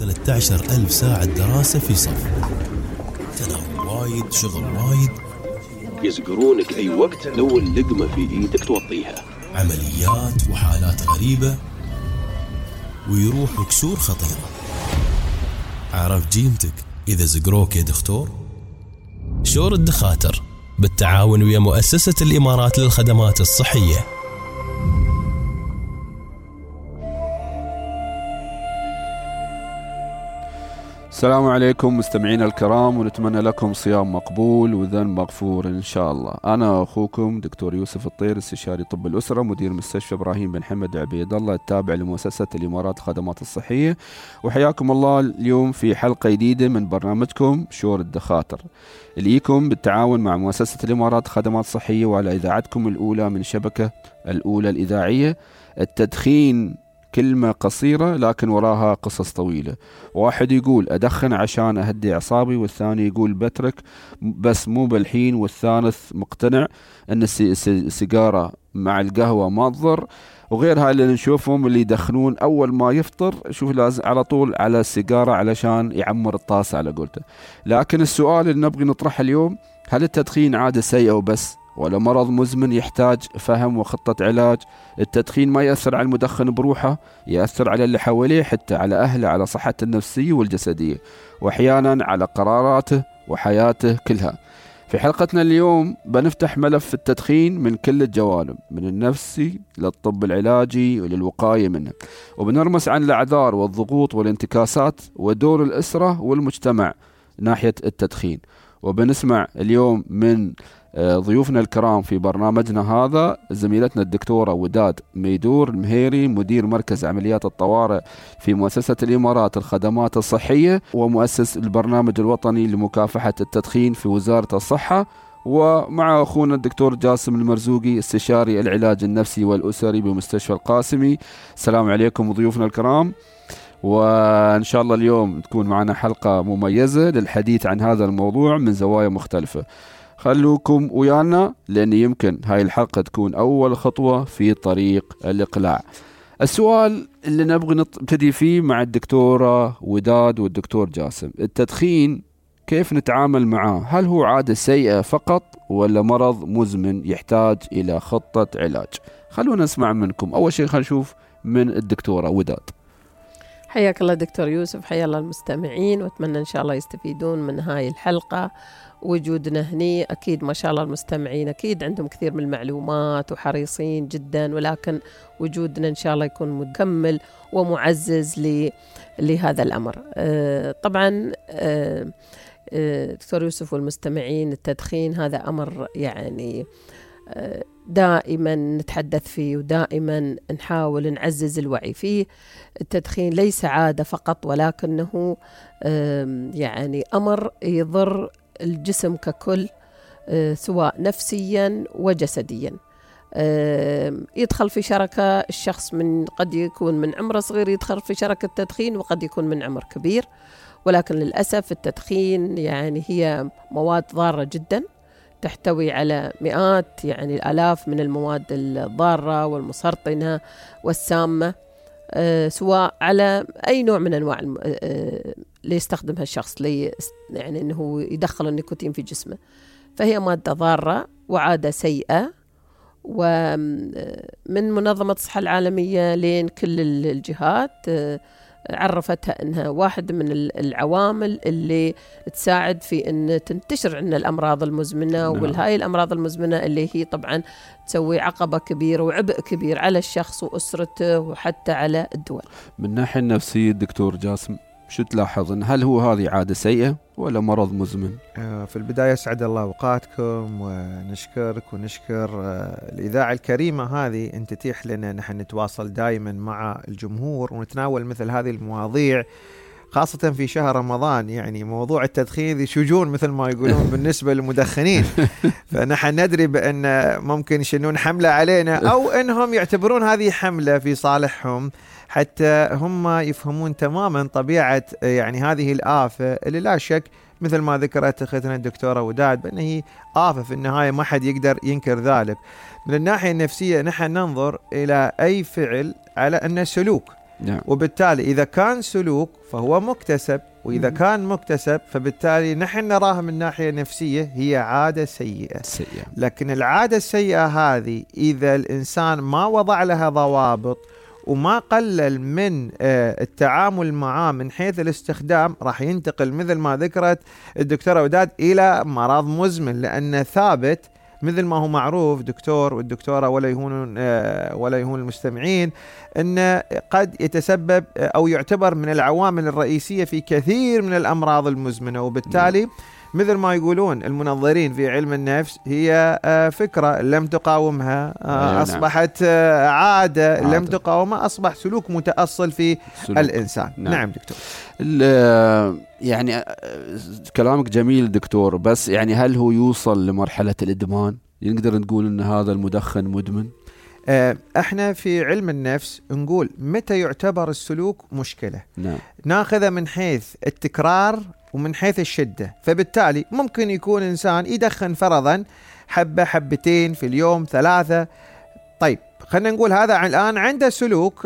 13,000 ساعة دراسة في صف، تناول وايد، شغل وايد، يزقرونك أي وقت لو اللقمة في إيدك توطيها، عمليات وحالات غريبة، ويروح كسور خطيرة. عرف جيمتك إذا زقروك يا دكتور؟ شور الدخاتر بالتعاون ويا مؤسسة الإمارات للخدمات الصحية. السلام عليكم مستمعين الكرام، ونتمنى لكم صيام مقبول وذنب مغفور إن شاء الله. أنا أخوكم دكتور يوسف الطير، استشاري طب الأسرة، مدير مستشفى إبراهيم بن حمد عبيد الله التابع لمؤسسة الإمارات الخدمات الصحية، وحياكم الله اليوم في حلقة جديدة من برنامجكم شور الدخاتر اللي يكون بالتعاون مع مؤسسة الإمارات الخدمات الصحية وعلى إذاعتكم الأولى من شبكة الأولى الإذاعية. التدخين كلمة قصيرة لكن وراها قصص طويلة. واحد يقول أدخن عشان أهدي أعصابي، والثاني يقول بترك بس مو بالحين، والثالث مقتنع أن السيجارة مع القهوة ما تضر، وغير هاي اللي نشوفهم اللي يدخنون أول ما يفطر شوف لازم على طول على السيجارة علشان يعمر الطاسة على قولته. لكن السؤال اللي نبغي نطرحه اليوم، هل التدخين عادة سيئة وبس ولا مرض مزمن يحتاج فهم وخطة علاج؟ التدخين ما يأثر على المدخن بروحه، يأثر على اللي حواليه، حتى على أهله، على صحته النفسية والجسدية، وأحيانا على قراراته وحياته كلها. في حلقتنا اليوم بنفتح ملف التدخين من كل الجوانب، من النفسي للطب العلاجي وللوقاية منه، وبنرمس عن الأعذار والضغوط والانتكاسات ودور الأسرة والمجتمع ناحية التدخين. وبنسمع اليوم من ضيوفنا الكرام في برنامجنا هذا زميلتنا الدكتورة وداد ميدور المهيري، مدير مركز عمليات الطوارئ في مؤسسة الإمارات الخدمات الصحية، ومؤسس البرنامج الوطني لمكافحة التدخين في وزارة الصحة، ومع أخونا الدكتور جاسم المرزوقي استشاري العلاج النفسي والأسري بمستشفى القاسمي. السلام عليكم ضيوفنا الكرام، وإن شاء الله اليوم تكون معنا حلقة مميزة للحديث عن هذا الموضوع من زوايا مختلفة. خلوكم ويانا لأن يمكن هاي الحلقة تكون أول خطوة في طريق الإقلاع. السؤال اللي نبغي نبتدي فيه مع الدكتورة وداد والدكتور جاسم، التدخين كيف نتعامل معاه؟ هل هو عادة سيئة فقط ولا مرض مزمن يحتاج إلى خطة علاج؟ خلونا نسمع منكم. أول شيء خلينا نشوف من الدكتورة وداد. حياك الله دكتور يوسف، حيا الله المستمعين، واتمنى إن شاء الله يستفيدون من هاي الحلقة. وجودنا هني أكيد ما شاء الله المستمعين أكيد عندهم كثير من المعلومات وحريصين جدا، ولكن وجودنا إن شاء الله يكون مكمل ومعزز لهذا الأمر. طبعا دكتور يوسف والمستمعين، التدخين هذا أمر يعني دائما نتحدث فيه ودائما نحاول نعزز الوعي فيه. التدخين ليس عادة فقط، ولكنه يعني أمر يضر الجسم ككل، سواء نفسيا وجسديا. يدخل في شركة الشخص من قد يكون من عمر صغير يدخل في شركة التدخين، وقد يكون من عمر كبير، ولكن للأسف التدخين يعني هي مواد ضارة جدا، تحتوي على مئات يعني الآلاف من المواد الضارة والمسرطنة والسامة، سواء على أي نوع من أنواع اللي يستخدمها الشخص يعني أنه يدخل النيكوتين في جسمه. فهي مادة ضارة وعادة سيئة، ومن منظمة الصحة العالمية لين كل الجهات عرفتها أنها واحد من العوامل اللي تساعد في أن تنتشر عندنا الأمراض المزمنة. والهاي الأمراض المزمنة اللي هي طبعا تسوي عقبة كبيرة وعبء كبير على الشخص وأسرته وحتى على الدول. من الناحية النفسية الدكتور جاسم، شو تلاحظ؟ إن هل هو هذه عادة سيئة ولا مرض مزمن؟ في البداية أسعد الله أوقاتكم، ونشكرك ونشكر الإذاعة الكريمة هذه أن تتيح لنا نحن نتواصل دائما مع الجمهور ونتناول مثل هذه المواضيع، خاصة في شهر رمضان. يعني موضوع التدخين ذي شجون مثل ما يقولون بالنسبة للمدخنين، فنحن ندري بأن ممكن يشنون حملة علينا، أو أنهم يعتبرون هذه حملة في صالحهم، حتى هم يفهمون تماما طبيعة يعني هذه الآفة اللي لا شك مثل ما ذكرت أختنا الدكتورة وداد بأنه هي آفة في النهاية ما حد يقدر ينكر ذلك. من الناحية النفسية نحن ننظر إلى أي فعل على أنه سلوك، وبالتالي إذا كان سلوك فهو مكتسب، وإذا كان مكتسب فبالتالي نحن نراها من ناحية نفسية هي عادة سيئة. لكن العادة السيئة هذه إذا الإنسان ما وضع لها ضوابط وما قلل من التعامل معاه من حيث الاستخدام، راح ينتقل مثل ما ذكرت الدكتورة وداد إلى مرض مزمن، لأنه ثابت مثل ما هو معروف دكتور والدكتورة ولا يهون المستمعين، أنه قد يتسبب أو يعتبر من العوامل الرئيسية في كثير من الأمراض المزمنة. وبالتالي مثل ما يقولون المنظرين في علم النفس، هي فكرة لم تقاومها أصبحت عادة، لم تقاومها أصبح سلوك متأصل في الإنسان. نعم دكتور. يعني كلامك جميل دكتور، بس يعني هل هو يوصل لمرحلة الإدمان؟ نقدر نقول أن هذا المدخن مدمن؟ احنا في علم النفس نقول متى يعتبر السلوك مشكلة. ناخذه من حيث التكرار ومن حيث الشدة. فبالتالي ممكن يكون إنسان يدخن فرضا حبة حبتين في اليوم 3. طيب خلينا نقول هذا الآن عنده سلوك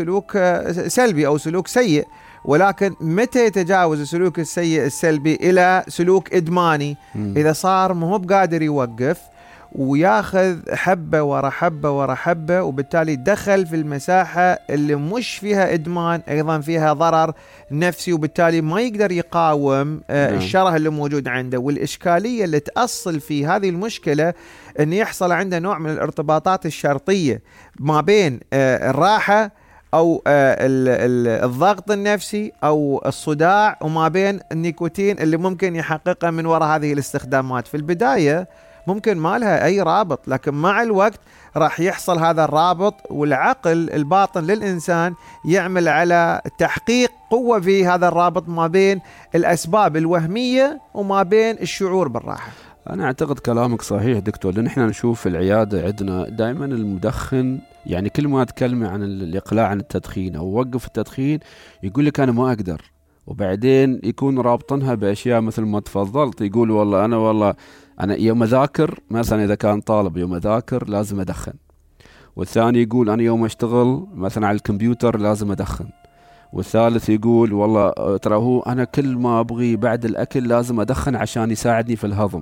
سلبي أو سلوك سيء، ولكن متى يتجاوز السلوك السيء السلبي إلى سلوك إدماني؟ إذا صار ما هو بقادر يوقف وياخذ حبة ورا حبة ورا حبة، وبالتالي دخل في المساحة اللي مش فيها إدمان، أيضا فيها ضرر نفسي، وبالتالي ما يقدر يقاوم الشره اللي موجود عنده. والإشكالية اللي تأصل في هذه المشكلة أن يحصل عنده نوع من الارتباطات الشرطية ما بين الراحة أو الضغط النفسي أو الصداع، وما بين النيكوتين اللي ممكن يحققه من وراء هذه الاستخدامات. في البداية ممكن ما لها أي رابط، لكن مع الوقت راح يحصل هذا الرابط، والعقل الباطن للإنسان يعمل على تحقيق قوة في هذا الرابط ما بين الأسباب الوهمية وما بين الشعور بالراحة. أنا أعتقد كلامك صحيح دكتور، لأن إحنا نشوف في العيادة عندنا دائما المدخن، يعني كل ما أتكلم عن الإقلاع عن التدخين أو وقف التدخين يقول لك أنا ما أقدر، وبعدين يكون رابطنها بأشياء مثل ما تفضلت، يقول والله أنا يوم أذاكر مثلا، إذا كان طالب يوم أذاكر لازم أدخن، والثاني يقول أنا يوم أشتغل مثلا على الكمبيوتر لازم أدخن، والثالث يقول والله ترى هو أنا كل ما أبغي بعد الأكل لازم أدخن عشان يساعدني في الهضم،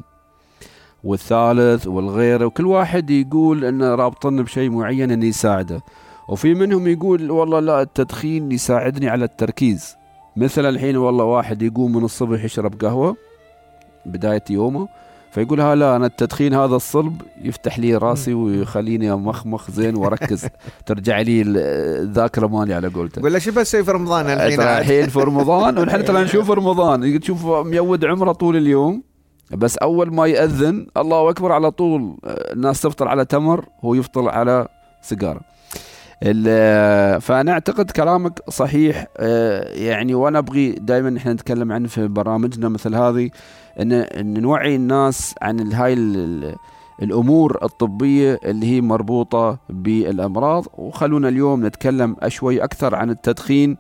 والثالث والغيره، وكل واحد يقول إنه رابطن بشيء معين إنه يساعده. وفي منهم يقول والله لا التدخين يساعدني على التركيز. مثل الحين والله واحد يقوم من الصبح يشرب قهوة بداية يومه، فيقول لا أنا التدخين هذا الصلب يفتح لي راسي ويخليني مخمخ زين وركز، ترجع لي الذاكرة مالي على قولته. يقول له شو بس في رمضان الحين في رمضان، ونحن ترى نشوف رمضان تشوف ميود عمره طول اليوم، بس أول ما يأذن الله أكبر على طول الناس تفطر على تمر، هو يفطر على سيجارة. فأنا أعتقد كلامك صحيح، يعني وأنا أبغي دائما نحن نتكلم عنه في برامجنا مثل هذه، أن نوعي الناس عن هاي الأمور الطبية اللي هي مربوطة بالأمراض. وخلونا اليوم نتكلم شوي أكثر عن التدخين،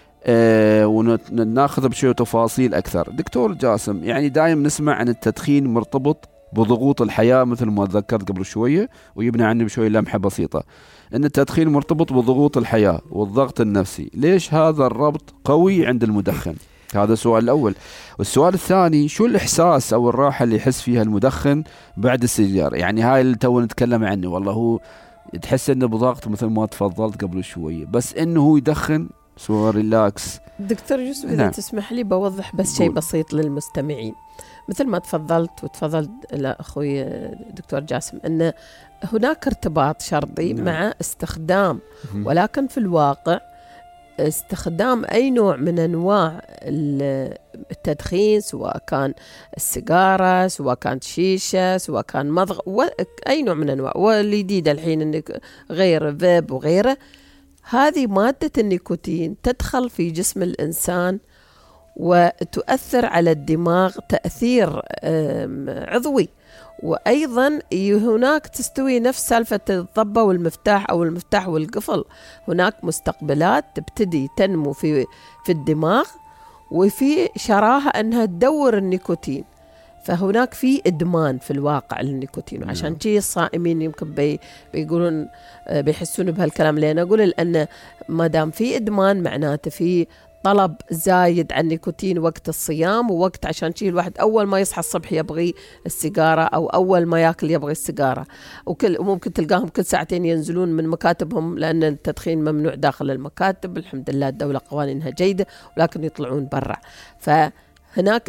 وناخذ بشوية تفاصيل أكثر. دكتور جاسم، يعني دائما نسمع عن التدخين مرتبط بضغوط الحياة مثل ما ذكرت قبل شوية، ويبنى عنه بشوية لمحة بسيطة، أن التدخين مرتبط بضغوط الحياة والضغط النفسي. ليش هذا الربط قوي عند المدخن؟ هذا السؤال الأول. والسؤال الثاني، شو الإحساس أو الراحة اللي يحس فيها المدخن بعد السيجارة؟ يعني هاي اللي تو نتكلم عنه، والله هو تحس أنه بضغط مثل ما تفضلت قبل شوية، بس أنه هو يدخن سوى ريلاكس. دكتور يوسف إذا تسمح لي بوضح بس شيء بسيط للمستمعين. مثل ما تفضلت وتفضلت أخوي دكتور جاسم، أن هناك ارتباط شرطي مع استخدام، ولكن في الواقع استخدام أي نوع من أنواع التدخين، سواء كان السيجارة، سواء كانت شيشة، سواء كان مضغ، أي نوع من أنواع، والجديد الحين إنك غير فيب وغيره، هذه مادة النيكوتين تدخل في جسم الإنسان وتؤثر على الدماغ تأثير عضوي. وأيضا هناك تستوي نفس سالفة الضبة والمفتاح أو المفتاح والقفل، هناك مستقبلات تبتدي تنمو في الدماغ، وفي شراهة أنها تدور النيكوتين. فهناك في إدمان في الواقع للنيكوتين، وعشان شيء الصائمين يمكن بيقولون بيحسون بهالكلام اللي أنا أقوله، لأن ما دام في إدمان معناته في طلب زايد عن النيكوتين وقت الصيام، ووقت عشان شيء الواحد أول ما يصحى الصبح يبغي السيجارة، أو أول ما يأكل يبغي السيجارة، وممكن تلقاهم كل ساعتين ينزلون من مكاتبهم، لأن التدخين ممنوع داخل المكاتب، الحمد لله الدولة قوانينها جيدة، ولكن يطلعون برا. هناك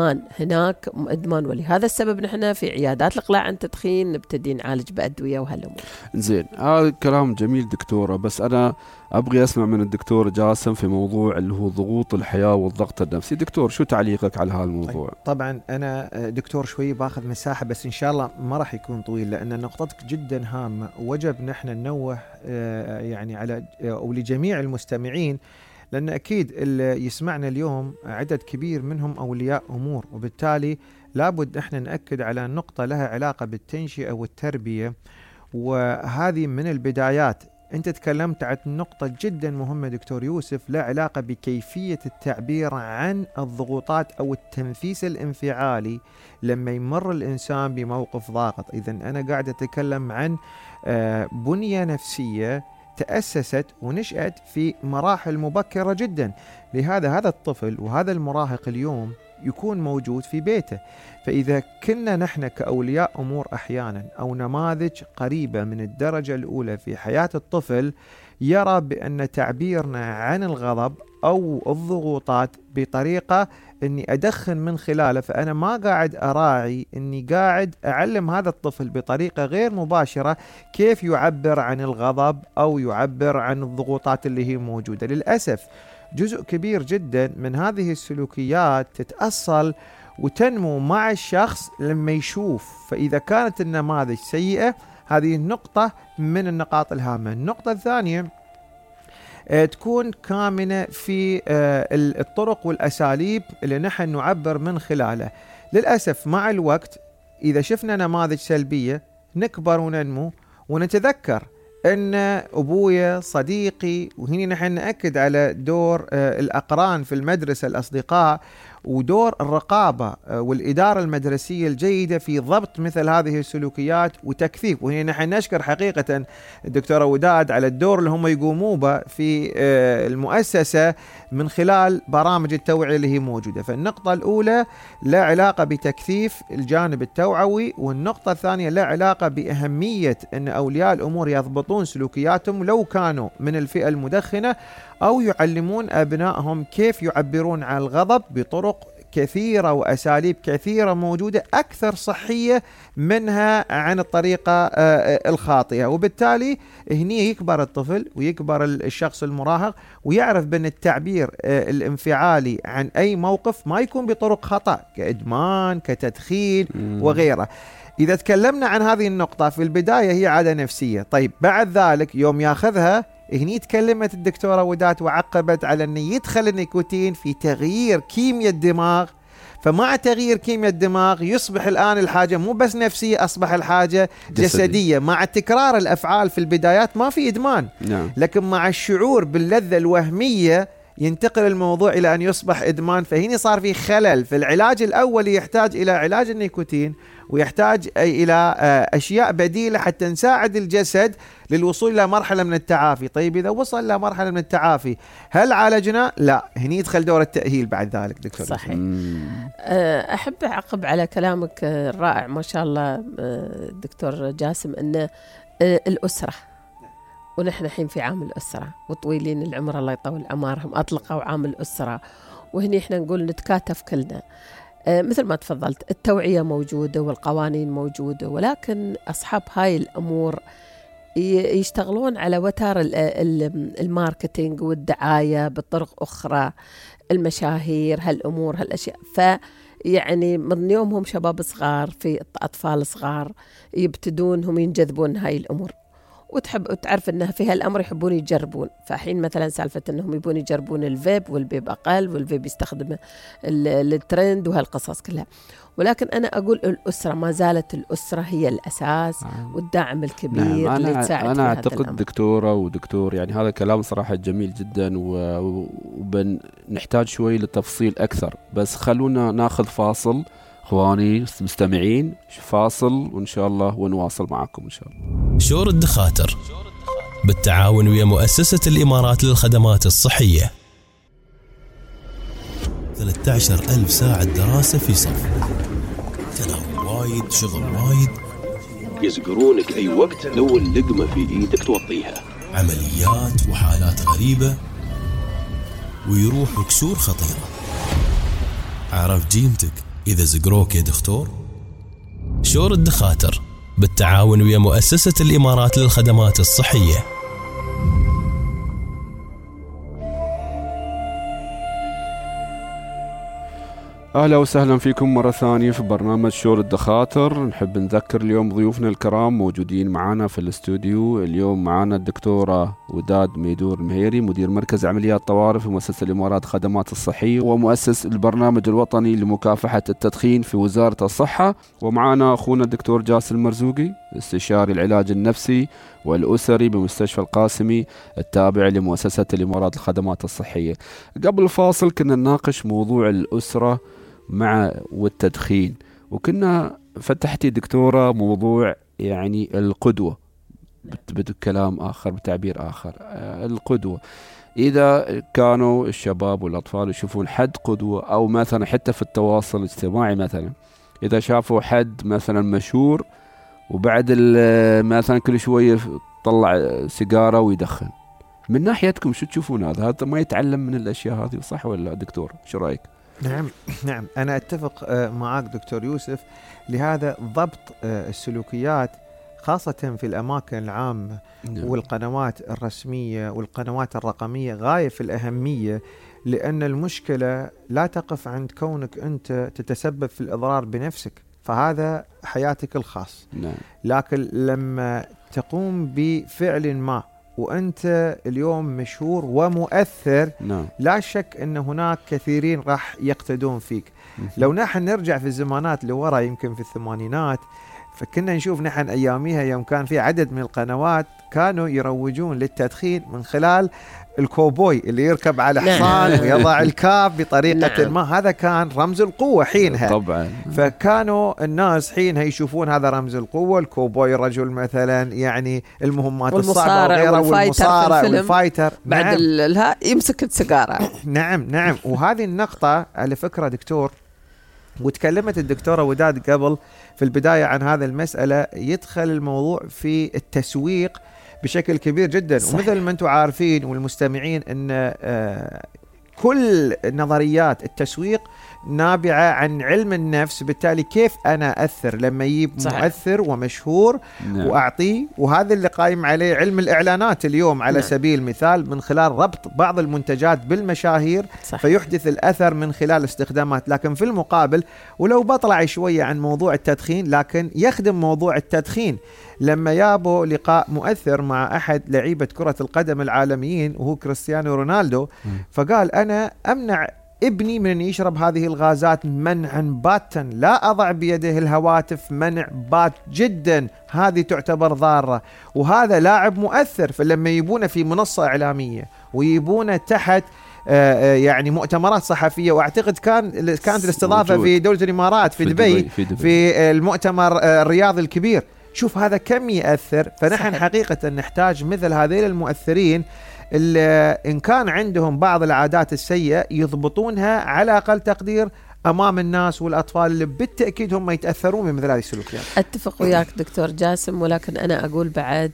إدمان، ولهذا السبب نحن في عيادات الإقلاع عن التدخين نبتدي نعالج بأدوية وهالأمور. زين، هذا كلام جميل دكتورة، بس أنا أبغي أسمع من الدكتور جاسم في موضوع اللي هو ضغوط الحياة والضغط النفسي. دكتور، شو تعليقك على هذا الموضوع؟ طبعا أنا دكتور شوي باخذ مساحة، بس إن شاء الله ما راح يكون طويل، لأن نقطتك جدا هامة، وجب نحن ننوه يعني على ولجميع المستمعين، لأن أكيد اللي يسمعنا اليوم عدد كبير منهم أولياء أمور، وبالتالي لابد إحنا نأكد على نقطة لها علاقة بالتنشئة والتربية، وهذه من البدايات. أنت تكلمت عن نقطة جدا مهمة دكتور يوسف، لها علاقة بكيفية التعبير عن الضغوطات أو التنفيس الانفعالي لما يمر الإنسان بموقف ضاغط. إذن أنا قاعد أتكلم عن بنية نفسية تأسست ونشأت في مراحل مبكرة جدا، لهذا هذا الطفل وهذا المراهق اليوم يكون موجود في بيته. فإذا كنا نحن كأولياء أمور أحيانا أو نماذج قريبة من الدرجة الأولى في حياة الطفل، يرى بأن تعبيرنا عن الغضب أو الضغوطات بطريقة أني أدخن من خلاله، فأنا ما قاعد أراعي أني قاعد أعلم هذا الطفل بطريقة غير مباشرة كيف يعبر عن الغضب أو يعبر عن الضغوطات اللي هي موجودة. للأسف جزء كبير جدا من هذه السلوكيات تتأصل وتنمو مع الشخص لما يشوف. فإذا كانت النماذج سيئة، هذه النقطة من النقاط الهامة. النقطة الثانية تكون كامنة في الطرق والأساليب اللي نحن نعبر من خلاله. للأسف مع الوقت إذا شفنا نماذج سلبية نكبر وننمو ونتذكر أن أبويا صديقي، وهنا نحن نأكد على دور الأقران في المدرسة، الأصدقاء، ودور الرقابة والإدارة المدرسية الجيدة في ضبط مثل هذه السلوكيات وتكثيف. وهنا نحن نشكر حقيقة الدكتورة وداد على الدور اللي هم يقوموا به في المؤسسة من خلال برامج التوعية اللي هي موجودة. فالنقطة الأولى لا علاقة بتكثيف الجانب التوعوي، والنقطة الثانية لا علاقة بأهمية أن أولياء الأمور يضبطون سلوكياتهم لو كانوا من الفئة المدخنة، أو يعلمون أبنائهم كيف يعبرون عن الغضب بطرق كثيرة وأساليب كثيرة موجودة أكثر صحية منها عن الطريقة الخاطئة. وبالتالي هني يكبر الطفل ويكبر الشخص المراهق ويعرف بأن التعبير الانفعالي عن أي موقف ما يكون بطرق خطأ كإدمان كتدخين وغيره. إذا تكلمنا عن هذه النقطة في البداية هي عادة نفسية، طيب بعد ذلك يوم ياخذها، هني تكلمت الدكتورة ودات وعقبت على أن يدخل النيكوتين في تغيير كيمياء الدماغ. فمع تغيير كيمياء الدماغ يصبح الآن الحاجة مو بس نفسية، أصبح الحاجة جسدية. مع تكرار الأفعال في البدايات ما في إدمان، لكن مع الشعور باللذة الوهمية ينتقل الموضوع إلى أن يصبح إدمان. فهنا صار في خلل في العلاج الأولي، يحتاج إلى علاج النيكوتين ويحتاج إلى أشياء بديلة حتى نساعد الجسد للوصول إلى مرحلة من التعافي. طيب إذا وصل إلى مرحلة من التعافي هل عالجنا؟ لا، هني يدخل دور التأهيل بعد ذلك دكتور. صحيح. أحب أعقب على كلامك الرائع ما شاء الله دكتور جاسم، أن الأسرة، ونحن الحين في عام الأسرة وطويلين العمر الله يطول عمرهم أطلقوا عام الأسرة، وهني إحنا نقول نتكاتف كلنا. مثل ما تفضلت التوعية موجودة والقوانين موجودة، ولكن أصحاب هاي الأمور يشتغلون على وتر الماركتينج والدعاية بطرق أخرى، المشاهير، هالأمور هالأشياء. يعني من يومهم شباب صغار، في أطفال صغار يبتدون هم ينجذبون هاي الأمور، وتعرف أنها في هالأمر يحبون يجربون. فحين مثلا سالفة أنهم يبون يجربون الفيب، والفيب أقل، والفيب يستخدم الترند وهالقصص كلها. ولكن أنا أقول الأسرة ما زالت الأسرة هي الأساس والداعم الكبير اللي تساعد. أنا أعتقد دكتورة ودكتور يعني هذا كلام صراحة جميل جدا، ونحتاج شوي للتفصيل أكثر، بس خلونا ناخذ فاصل اخواني مستمعين فاصل وان شاء الله ونواصل معكم ان شاء الله. شور الدخاتر بالتعاون ويا مؤسسة الإمارات للخدمات الصحية. 13,000 ساعة دراسة في صف، تناول وايد، شغل وايد، يزقرونك أي وقت لو اللقمة في إيدك توطيها، عمليات وحالات غريبة، ويروح كسور خطيرة. عرف جيمتك إذا زقروك يا دكتور. شور الدخاتر بالتعاون ويا مؤسسة الإمارات للخدمات الصحية. أهلا وسهلا فيكم مرة ثانية في برنامج شور الدخاتر. نحب نذكر اليوم ضيوفنا الكرام موجودين معنا في الاستوديو. اليوم معنا الدكتورة وداد ميدور المهيري، مدير مركز عمليات طوارئ في مؤسسة الإمارات خدمات الصحية ومؤسس البرنامج الوطني لمكافحة التدخين في وزارة الصحة. ومعنا أخونا الدكتور جاسم المرزوقي، استشاري العلاج النفسي والأسري بمستشفى القاسمي التابع لمؤسسة الإمارات الخدمات الصحية. قبل الفاصل كنا نناقش موضوع الأسرة مع والتدخين، وكنا فتحتي دكتورة موضوع يعني القدوة بكلام آخر بتعبير آخر. القدوة إذا كانوا الشباب والأطفال يشوفون حد قدوة، أو مثلا حتى في التواصل الاجتماعي مثلا إذا شافوا حد مثلا مشهور وبعد مثلا كل شوية طلع سيجارة ويدخن، من ناحيتكم شو تشوفون هذا ما يتعلم من الأشياء هذه، صح ولا دكتور؟ شو رأيك؟ نعم أنا أتفق معك دكتور يوسف. لهذا ضبط السلوكيات خاصة في الأماكن العامة والقنوات الرسمية والقنوات الرقمية غاية في الأهمية، لأن المشكلة لا تقف عند كونك أنت تتسبب في الإضرار بنفسك، فهذا حياتك الخاص. لكن لما تقوم بفعل ما وأنت اليوم مشهور ومؤثر، لا شك أن هناك كثيرين راح يقتدون فيك. لو نحن نرجع في الزمانات لورا يمكن في الثمانينات، فكنا نشوف نحن أياميها يوم كان في عدد من القنوات كانوا يروجون للتدخين من خلال الكوبوي اللي يركب على حصان ويضع الكاب بطريقة ما، هذا كان رمز القوة حينها طبعا. فكانوا الناس حينها يشوفون هذا رمز القوة، الكوبوي رجل مثلا يعني المهمات الصعبة وغيره، والمصارع والفايتر بعد يمسك السيجارة. نعم. وهذه النقطة على فكرة دكتور، وتكلمت الدكتورة وداد قبل في البداية عن هذا المسألة، يدخل الموضوع في التسويق بشكل كبير جدا. صحيح. ومثل ما انتم عارفين والمستمعين ان كل نظريات التسويق نابعة عن علم النفس، بالتالي كيف أنا أثر لما يجيب مؤثر ومشهور وأعطيه، وهذا اللي قايم عليه علم الإعلانات اليوم على سبيل المثال، من خلال ربط بعض المنتجات بالمشاهير. صحيح. فيحدث الأثر من خلال استخدامات. لكن في المقابل، ولو بطلع شوية عن موضوع التدخين، لكن يخدم موضوع التدخين لما يابوا لقاء مؤثر مع أحد لعيبة كرة القدم العالميين وهو كريستيانو رونالدو، فقال أنا أمنع ابني من يشرب هذه الغازات منعا باتا، لا أضع بيده الهواتف، منع بات جدا، هذه تعتبر ضارة. وهذا لاعب مؤثر، فلما يبونه في منصة إعلامية ويبونه تحت يعني مؤتمرات صحفية، واعتقد كانت الاستضافة في دولة الإمارات في دبي في المؤتمر الرياضي الكبير، شوف هذا كم يأثر. فنحن حقيقة نحتاج مثل هذين المؤثرين اللي إن كان عندهم بعض العادات السيئة يضبطونها على أقل تقدير أمام الناس والأطفال اللي بالتأكيد هم يتأثرون بمثل هذه السلوكيات. أتفق وياك دكتور جاسم، ولكن أنا أقول بعد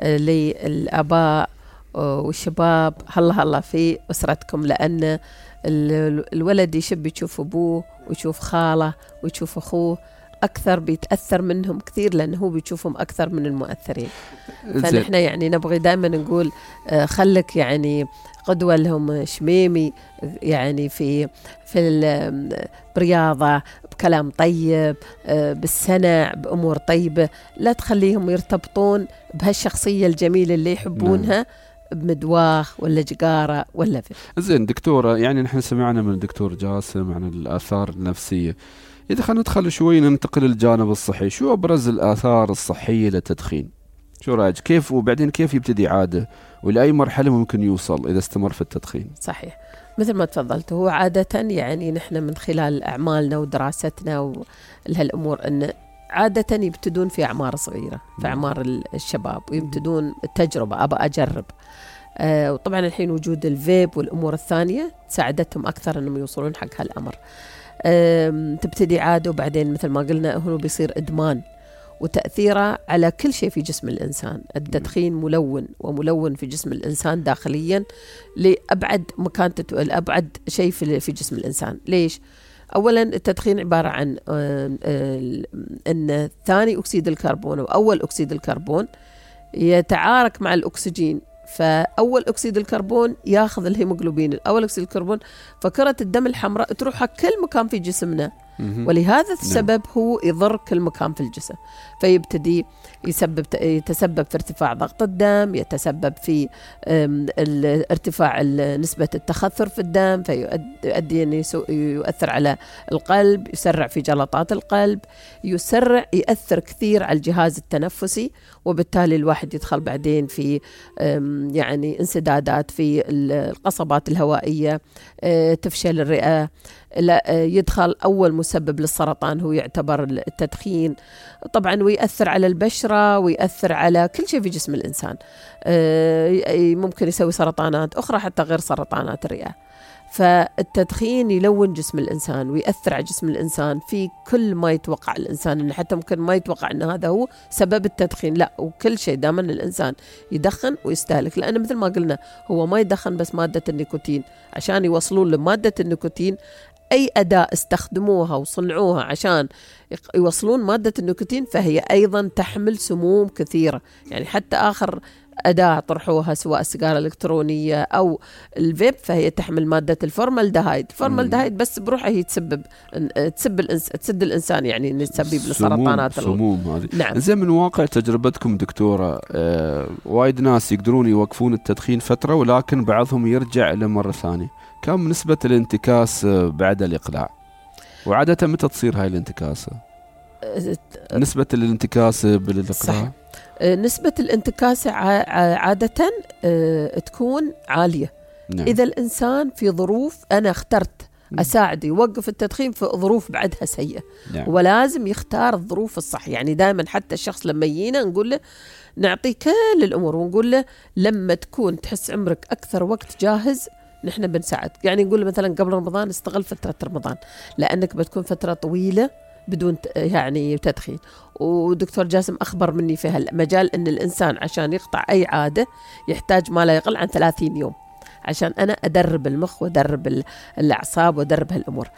للآباء والشباب هلا في أسرتكم، لأن الولد يشوف أبوه ويشوف خاله ويشوف أخوه، أكثر بيتأثر منهم كثير، لأنه هو بيشوفهم أكثر من المؤثرين. فنحن يعني نبغي دائما نقول خلك يعني قدوة لهم شميمي، يعني في برياضة، بكلام طيب، بالسنع، بأمور طيبة، لا تخليهم يرتبطون بهالشخصية الجميلة اللي يحبونها بمدواخ ولا جقارة ولا زين دكتورة، يعني نحن سمعنا من الدكتور جاسم عن الآثار النفسية. إذا خلينا ندخل شوي ننتقل للجانب الصحي، شو أبرز الآثار الصحية للتدخين؟ شو رايك كيف وبعدين كيف يبتدي عادة ولأي مرحلة ممكن يوصل إذا استمر في التدخين؟ صحيح، مثل ما تفضلت، هو عادة يعني نحن من خلال أعمالنا ودراستنا وهالأمور أن عادة يبتدون في أعمار صغيرة، في أعمار الشباب، ويبتدون التجربة، أبى أجرب. وطبعا الحين وجود الفيب والأمور الثانية ساعدتهم أكثر أنهم يوصلون حق هالأمر. تبتدي عادة وبعدين مثل ما قلنا هو بيصير إدمان، وتأثيره على كل شيء في جسم الإنسان. التدخين ملون، وملون في جسم الإنسان داخليا لأبعد مكانته، الأبعد شيء في جسم الإنسان. ليش؟ أولا التدخين عبارة عن أن ثاني أكسيد الكربون وأول أكسيد الكربون يتعارك مع الأكسجين، فأول أكسيد الكربون ياخذ الهيموغلوبين، الأول أكسيد الكربون، فكرة الدم الحمراء تروح كل مكان في جسمنا، ولهذا السبب هو يضر كل مكان في الجسم. فيبتدي يتسبب في ارتفاع ضغط الدم، يتسبب في ارتفاع نسبة التخثر في الدم، فيؤدي أن يؤثر على القلب، يسرع في جلطات القلب، يأثر كثير على الجهاز التنفسي، وبالتالي الواحد يدخل بعدين في يعني انسدادات في القصبات الهوائية، تفشل الرئة، يدخل أول مسبب للسرطان هو يعتبر التدخين طبعا، ويأثر على البشرة، ويأثر على كل شيء في جسم الإنسان. ممكن يسوي سرطانات أخرى حتى غير سرطانات الرئة. فالتدخين يلون جسم الإنسان ويأثر على جسم الإنسان في كل ما يتوقع الإنسان، إنه حتى ممكن ما يتوقع أن هذا هو سبب التدخين، لا، وكل شيء دائما الإنسان يدخن ويستهلك، لأن مثل ما قلنا هو ما يدخن بس مادة النيكوتين. عشان يوصلون لمادة النيكوتين أي أداة استخدموها وصنعوها عشان يوصلون مادة النيكوتين فهي أيضا تحمل سموم كثيرة. يعني حتى آخر أداة طرحوها سواء السيجارة الإلكترونية أو الفيب فهي تحمل مادة الفورمالدهايد. الفورمالدهايد بس بروحه هي تسد الإنسان، يعني إن تسبب لسرطانات سموم هذه. نعم. زي من واقع تجربتكم دكتورة، وايد ناس يقدرون يوقفون التدخين فترة ولكن بعضهم يرجع له مرة ثانية. كم نسبة الانتكاس بعد الإقلاع؟ وعادة متى تصير هاي الانتكاسة؟ نسبة الانتكاس بالإقلاع؟ نسبة الانتكاسة عادة تكون عالية. نعم. إذا الإنسان في ظروف أنا اخترت أساعده يوقف التدخين في ظروف بعدها سيئة. نعم. ولازم يختار الظروف الصح. يعني دائما حتى الشخص لما يجينا نقول له نعطيه كل الأمور، ونقول له لما تكون تحس عمرك أكثر وقت جاهز نحن بنساعدك. يعني نقول مثلا قبل رمضان استغل فترة رمضان، لأنك بتكون فترة طويلة بدون يعني تدخين. ودكتور جاسم أخبر مني في هالمجال أن الإنسان عشان يقطع أي عادة يحتاج ما لا يقل عن 30 يوم عشان أنا أدرب المخ وأدرب الأعصاب وأدرب هالأمور.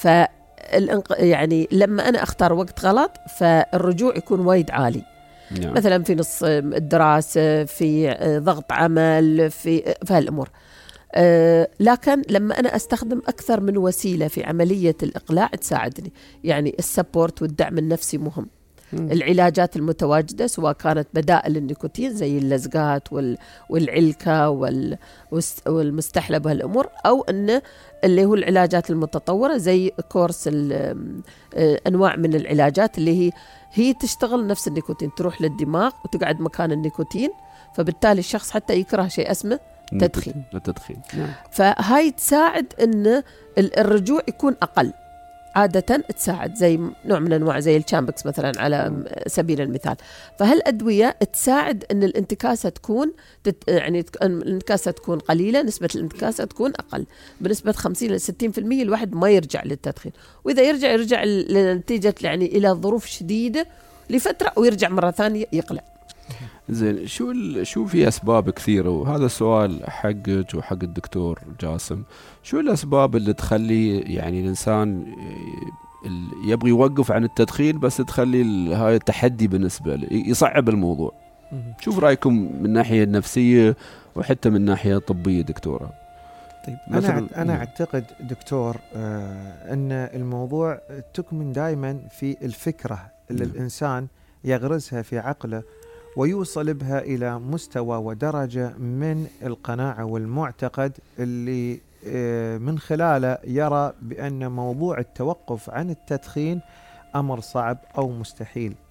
يعني لما أنا أختار وقت غلط فالرجوع يكون وايد عالي. نعم. مثلا في نص الدراسة، في ضغط عمل، في هالأمور. لكن لما أنا أستخدم أكثر من وسيلة في عملية الإقلاع تساعدني. يعني السبورت والدعم النفسي مهم. العلاجات المتواجدة سواء كانت بدائل النيكوتين زي اللزقات والعلكة والمستحلب وهالأمور، أو أن اللي هو العلاجات المتطورة زي كورس أنواع من العلاجات اللي هي تشتغل نفس النيكوتين، تروح للدماغ وتقعد مكان النيكوتين، فبالتالي الشخص حتى يكره شيء اسمه التدخين. نعم. فهاي تساعد ان الرجوع يكون اقل. عادة تساعد زي نوع من انواع زي الشامبكس مثلا على سبيل المثال. فهالادوية تساعد ان الانتكاسة تكون يعني الانتكاسة تكون قليلة، نسبة الانتكاسة تكون اقل بنسبة 50 ل 60%. الواحد ما يرجع للتدخين، واذا يرجع لنتيجة يعني الى ظروف شديدة لفترة ويرجع مرة ثانية يقلع. زين، شو في أسباب كثيرة، وهذا سؤال حقك وحق الدكتور جاسم. شو الأسباب اللي تخلي يعني الإنسان يبغي يوقف عن التدخين بس تخلي هاي التحدي بالنسبة له يصعب الموضوع؟ شوف رأيكم من الناحية النفسية وحتى من الناحية الطبية دكتورة. طيب أنا أعتقد دكتور أن الموضوع تكمن دائما في الفكرة اللي الإنسان يغرزها في عقله ويوصل بها إلى مستوى ودرجة من القناعة والمعتقد اللي من خلاله يرى بأن موضوع التوقف عن التدخين أمر صعب أو مستحيل.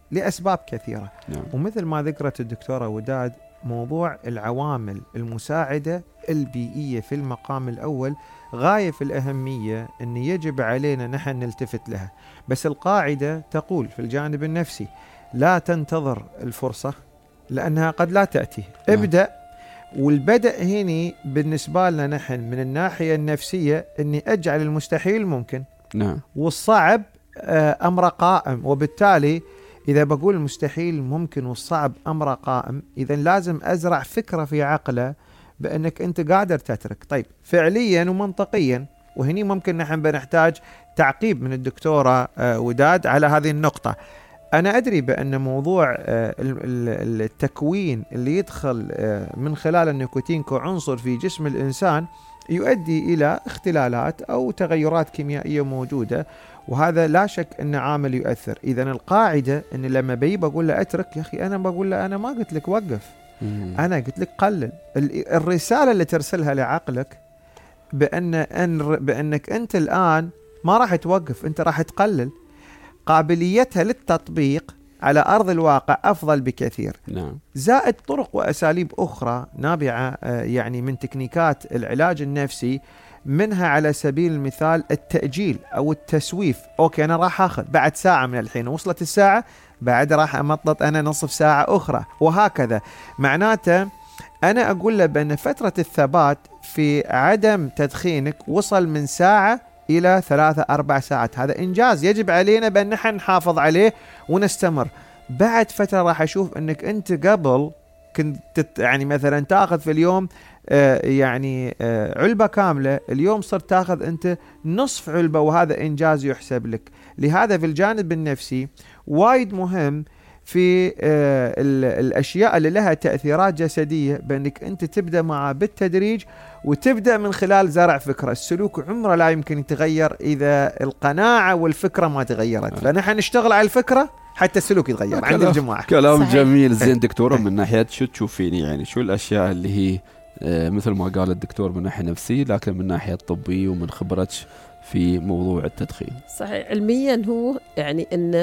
لأسباب كثيرة. نعم. ومثل ما ذكرت الدكتورة وداد، موضوع العوامل المساعدة البيئية في المقام الأول غاية في الأهمية، أن يجب علينا نحن نلتفت لها. بس القاعدة تقول في الجانب النفسي لا تنتظر الفرصة لأنها قد لا تأتي. ابدأ. والبدء هنا بالنسبة لنا نحن من الناحية النفسية أني أجعل المستحيل ممكن. نعم. والصعب أمر قائم. وبالتالي إذا بقول المستحيل ممكن والصعب أمر قائم، إذا لازم أزرع فكرة في عقله بأنك أنت قادر تترك. طيب فعليا ومنطقيا، وهني ممكن نحن بنحتاج تعقيب من الدكتورة وداد على هذه النقطة. أنا أدري بأن موضوع التكوين اللي يدخل من خلال النيكوتين كعنصر في جسم الإنسان يؤدي إلى اختلالات أو تغيرات كيميائية موجودة، وهذا لا شك أنه عامل يؤثر. إذن القاعدة أن لما بقول له أترك، يا أخي أنا بقول له أنا ما قلت لك وقف، أنا قلت لك قلل. الرسالة اللي ترسلها لعقلك بأنك أنت الآن ما راح توقف، أنت راح تقلل. قابليتها للتطبيق على أرض الواقع أفضل بكثير. نعم. زائد طرق وأساليب أخرى نابعة يعني من تكنيكات العلاج النفسي، منها على سبيل المثال التأجيل أو التسويف. أوكي أنا راح أخذ بعد ساعة من الحين، وصلت الساعة بعد راح أمطط أنا نصف ساعة أخرى، وهكذا. معناته أنا أقول له بأن فترة الثبات في عدم تدخينك وصل من ساعة إلى 3-4 ساعات، هذا إنجاز يجب علينا بأن نحن نحافظ عليه ونستمر. بعد فترة راح أشوف أنك أنت قبل كنت يعني مثلا تأخذ في اليوم يعني علبة كاملة، اليوم صرت تأخذ أنت نصف علبة، وهذا إنجاز يحسب لك. لهذا في الجانب النفسي وايد مهم في الأشياء اللي لها تأثيرات جسدية بأنك أنت تبدأ معها بالتدريج، وتبدأ من خلال زرع فكرة. السلوك عمره لا يمكن يتغير إذا القناعة والفكرة ما تغيرت، فنحن نشتغل على الفكرة حتى السلوك يتغير عند الجماعة. كلام صحيح. جميل. زين دكتورة، من ناحية شو تشوفين يعني شو الأشياء اللي هي مثل ما قال الدكتور من ناحية نفسية، لكن من ناحية طبية ومن خبرتك في موضوع التدخين؟ صحيح، علميا هو يعني أن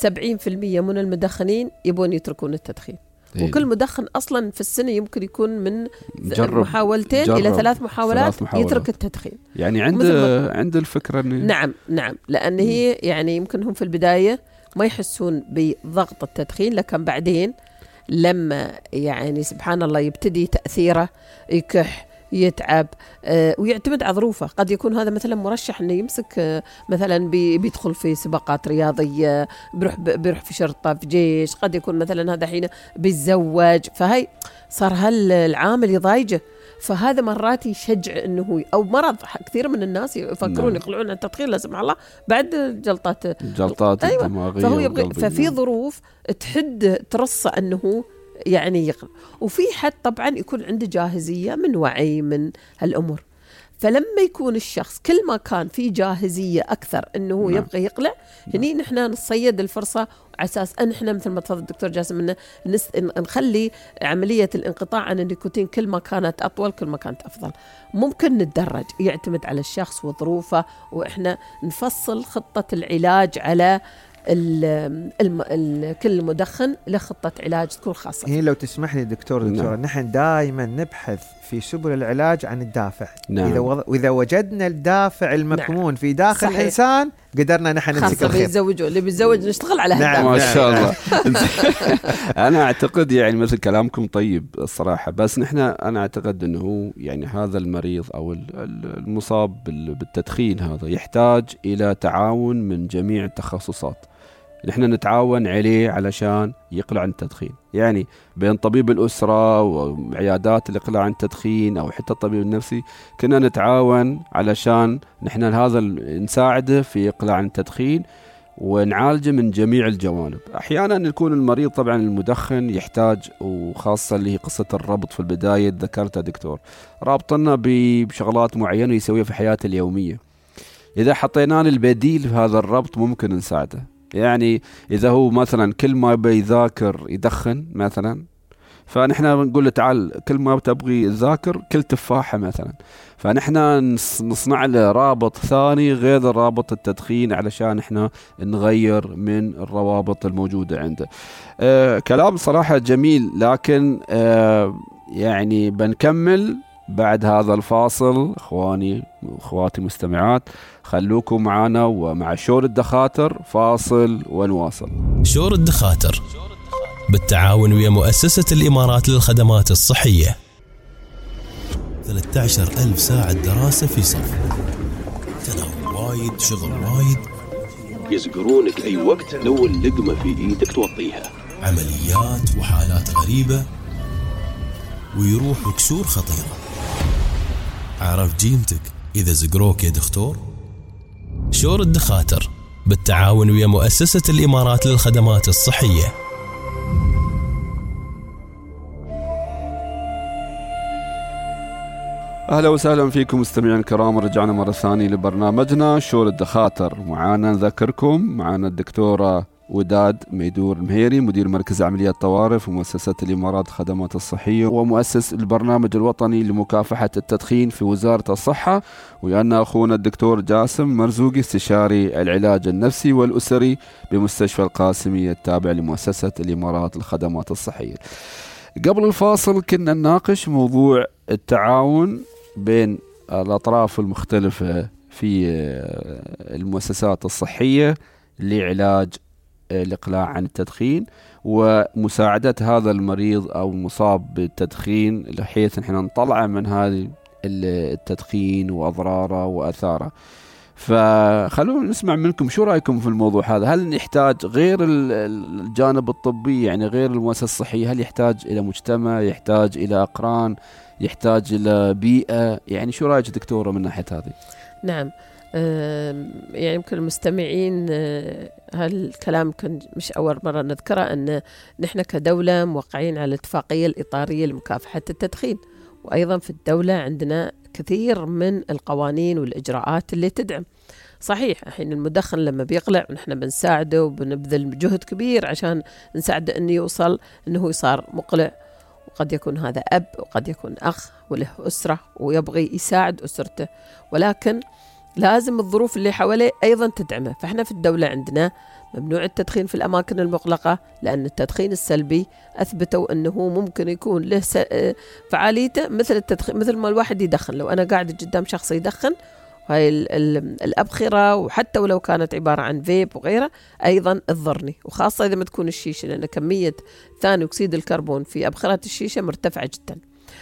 70% من المدخنين يبون يتركون التدخين. وكل مدخن أصلا في السنة يمكن يكون من محاولتين إلى 3 محاولات يترك التدخين. يعني عند الفكرة نعم لأن هي يعني يمكن هم في البداية ما يحسون بضغط التدخين، لكن بعدين لما يعني سبحان الله يبتدي تأثيره، يكح، يتعب، ويعتمد على ظروفه. قد يكون هذا مثلا مرشح انه يمسك مثلا بيدخل في سباقات رياضيه، بيروح في شرطه، في جيش. قد يكون مثلا هذا حين بيتزوج، فهي صار العامل يضايجه. فهذا مرات يشجع انه او مرض كثير من الناس يفكرون يقلعون عن التدخين لا سمح الله بعد جلطات أيوة. الدماغيه. فهو يبغى، ففي ظروف تحد ترصه انه يعني يقلع. وفي حد طبعا يكون عنده جاهزية من وعي من هالأمور. فلما يكون الشخص كل ما كان في جاهزية أكثر أنه يبغى يقلع، هني نحن نصيد الفرصة على أساس أن نحن مثل ما تفضل الدكتور جاسم أنه نخلي عملية الانقطاع عن النيكوتين كل ما كانت أطول كل ما كانت أفضل. ممكن نتدرج، يعتمد على الشخص وظروفه، وإحنا نفصل خطة العلاج على كل مدخن له خطة علاج تكون خاصة. هي لو تسمح لي دكتورة، نحن دائما نبحث في سبل العلاج عن الدافع. إذا وجدنا الدافع المكمون في داخل صحيح. الإنسان قدرنا نحن نمسك الخير. اللي بيتزوج نشتغل على هذا. ما شاء الله. أنا أعتقد يعني مثل كلامكم طيب الصراحة، بس أنا أعتقد أنه يعني هذا المريض أو المصاب بالتدخين هذا يحتاج إلى تعاون من جميع التخصصات. نحن نتعاون عليه علشان يقلع عن التدخين، يعني بين طبيب الأسرة وعيادات الإقلاع عن التدخين أو حتى الطبيب النفسي، كنا نتعاون علشان نحن هذا نساعده في إقلاع عن التدخين ونعالجه من جميع الجوانب. أحيانا يكون المريض طبعا المدخن يحتاج، وخاصة اللي هي قصة الربط في البداية ذكرتها دكتور، رابطنا بشغلات معينة يسويها في حياته اليومية. إذا حطينا البديل في هذا الربط ممكن نساعده. يعني إذا هو مثلا كل ما بيذاكر يدخن مثلا، فنحن نقول له تعال كل ما تبغي تذاكر كل تفاحة مثلا، فنحن نصنع له رابط ثاني غير رابط التدخين علشان احنا نغير من الروابط الموجودة عنده. كلام صراحة جميل، لكن يعني بنكمل بعد هذا الفاصل. اخواني واخواتي المستمعات، خلوكم معنا ومع شور الدخاتر، فاصل ونواصل. شور الدخاتر بالتعاون ويا مؤسسة الإمارات للخدمات الصحية. 13,000 ساعة دراسة في صف، تناول وايد، شغل وايد، يزقرونك أي وقت لو اللقمة في إيدك توطيها، عمليات وحالات غريبة، ويروح وكسور خطيرة. عرف جيمتك إذا زقروك يا دكتور. شور الدخاتر بالتعاون ويا مؤسسة الإمارات للخدمات الصحية. أهلا وسهلا فيكم مستمعين الكرام، رجعنا مرة ثانية لبرنامجنا شور الدخاتر. معانا نذكركم معانا الدكتورة وداد ميدور المهيري، مدير مركز عمليات طوارئ في مؤسسة الإمارات الخدمات الصحية، ومؤسس البرنامج الوطني لمكافحة التدخين في وزارة الصحة. ويانا أخونا الدكتور جاسم مرزوقي، استشاري العلاج النفسي والأسري بمستشفى القاسمية التابع لمؤسسة الإمارات الخدمات الصحية. قبل الفاصل كنا نناقش موضوع التعاون بين الأطراف المختلفة في المؤسسات الصحية لعلاج الإقلاع عن التدخين ومساعدة هذا المريض أو المصاب بالتدخين بحيث نحن نطلع من هذا التدخين وأضراره وأثاره. فخلونا نسمع منكم شو رأيكم في الموضوع هذا. هل نحتاج غير الجانب الطبي، يعني غير المؤسسة الصحية، هل يحتاج إلى مجتمع، يحتاج إلى أقران، يحتاج إلى بيئة؟ يعني شو رأيك دكتورة من ناحية هذه؟ نعم، يعني يمكن المستمعين هالكلام كان مش أول مرة نذكره، أن نحن كدولة موقعين على الاتفاقية الإطارية لمكافحة التدخين، وأيضا في الدولة عندنا كثير من القوانين والإجراءات اللي تدعم. صحيح الحين المدخن لما بيقلع نحن بنساعده وبنبذل جهد كبير عشان نساعده أنه يوصل أنه يصير مقلع، وقد يكون هذا أب وقد يكون أخ وله أسرة ويبغي يساعد أسرته، ولكن لازم الظروف اللي حواليه أيضا تدعمه. فإحنا في الدولة عندنا ممنوع التدخين في الأماكن المغلقة، لأن التدخين السلبي أثبتوا أنه ممكن يكون له فعاليته مثل التدخين، مثل ما الواحد يدخن. لو أنا قاعد قدام شخص يدخن، هاي الأبخرة وحتى ولو كانت عبارة عن فيب وغيره أيضا تضرني، وخاصة إذا ما تكون الشيشة، لأن كمية ثاني أكسيد الكربون في أبخرة الشيشة مرتفعة جدا.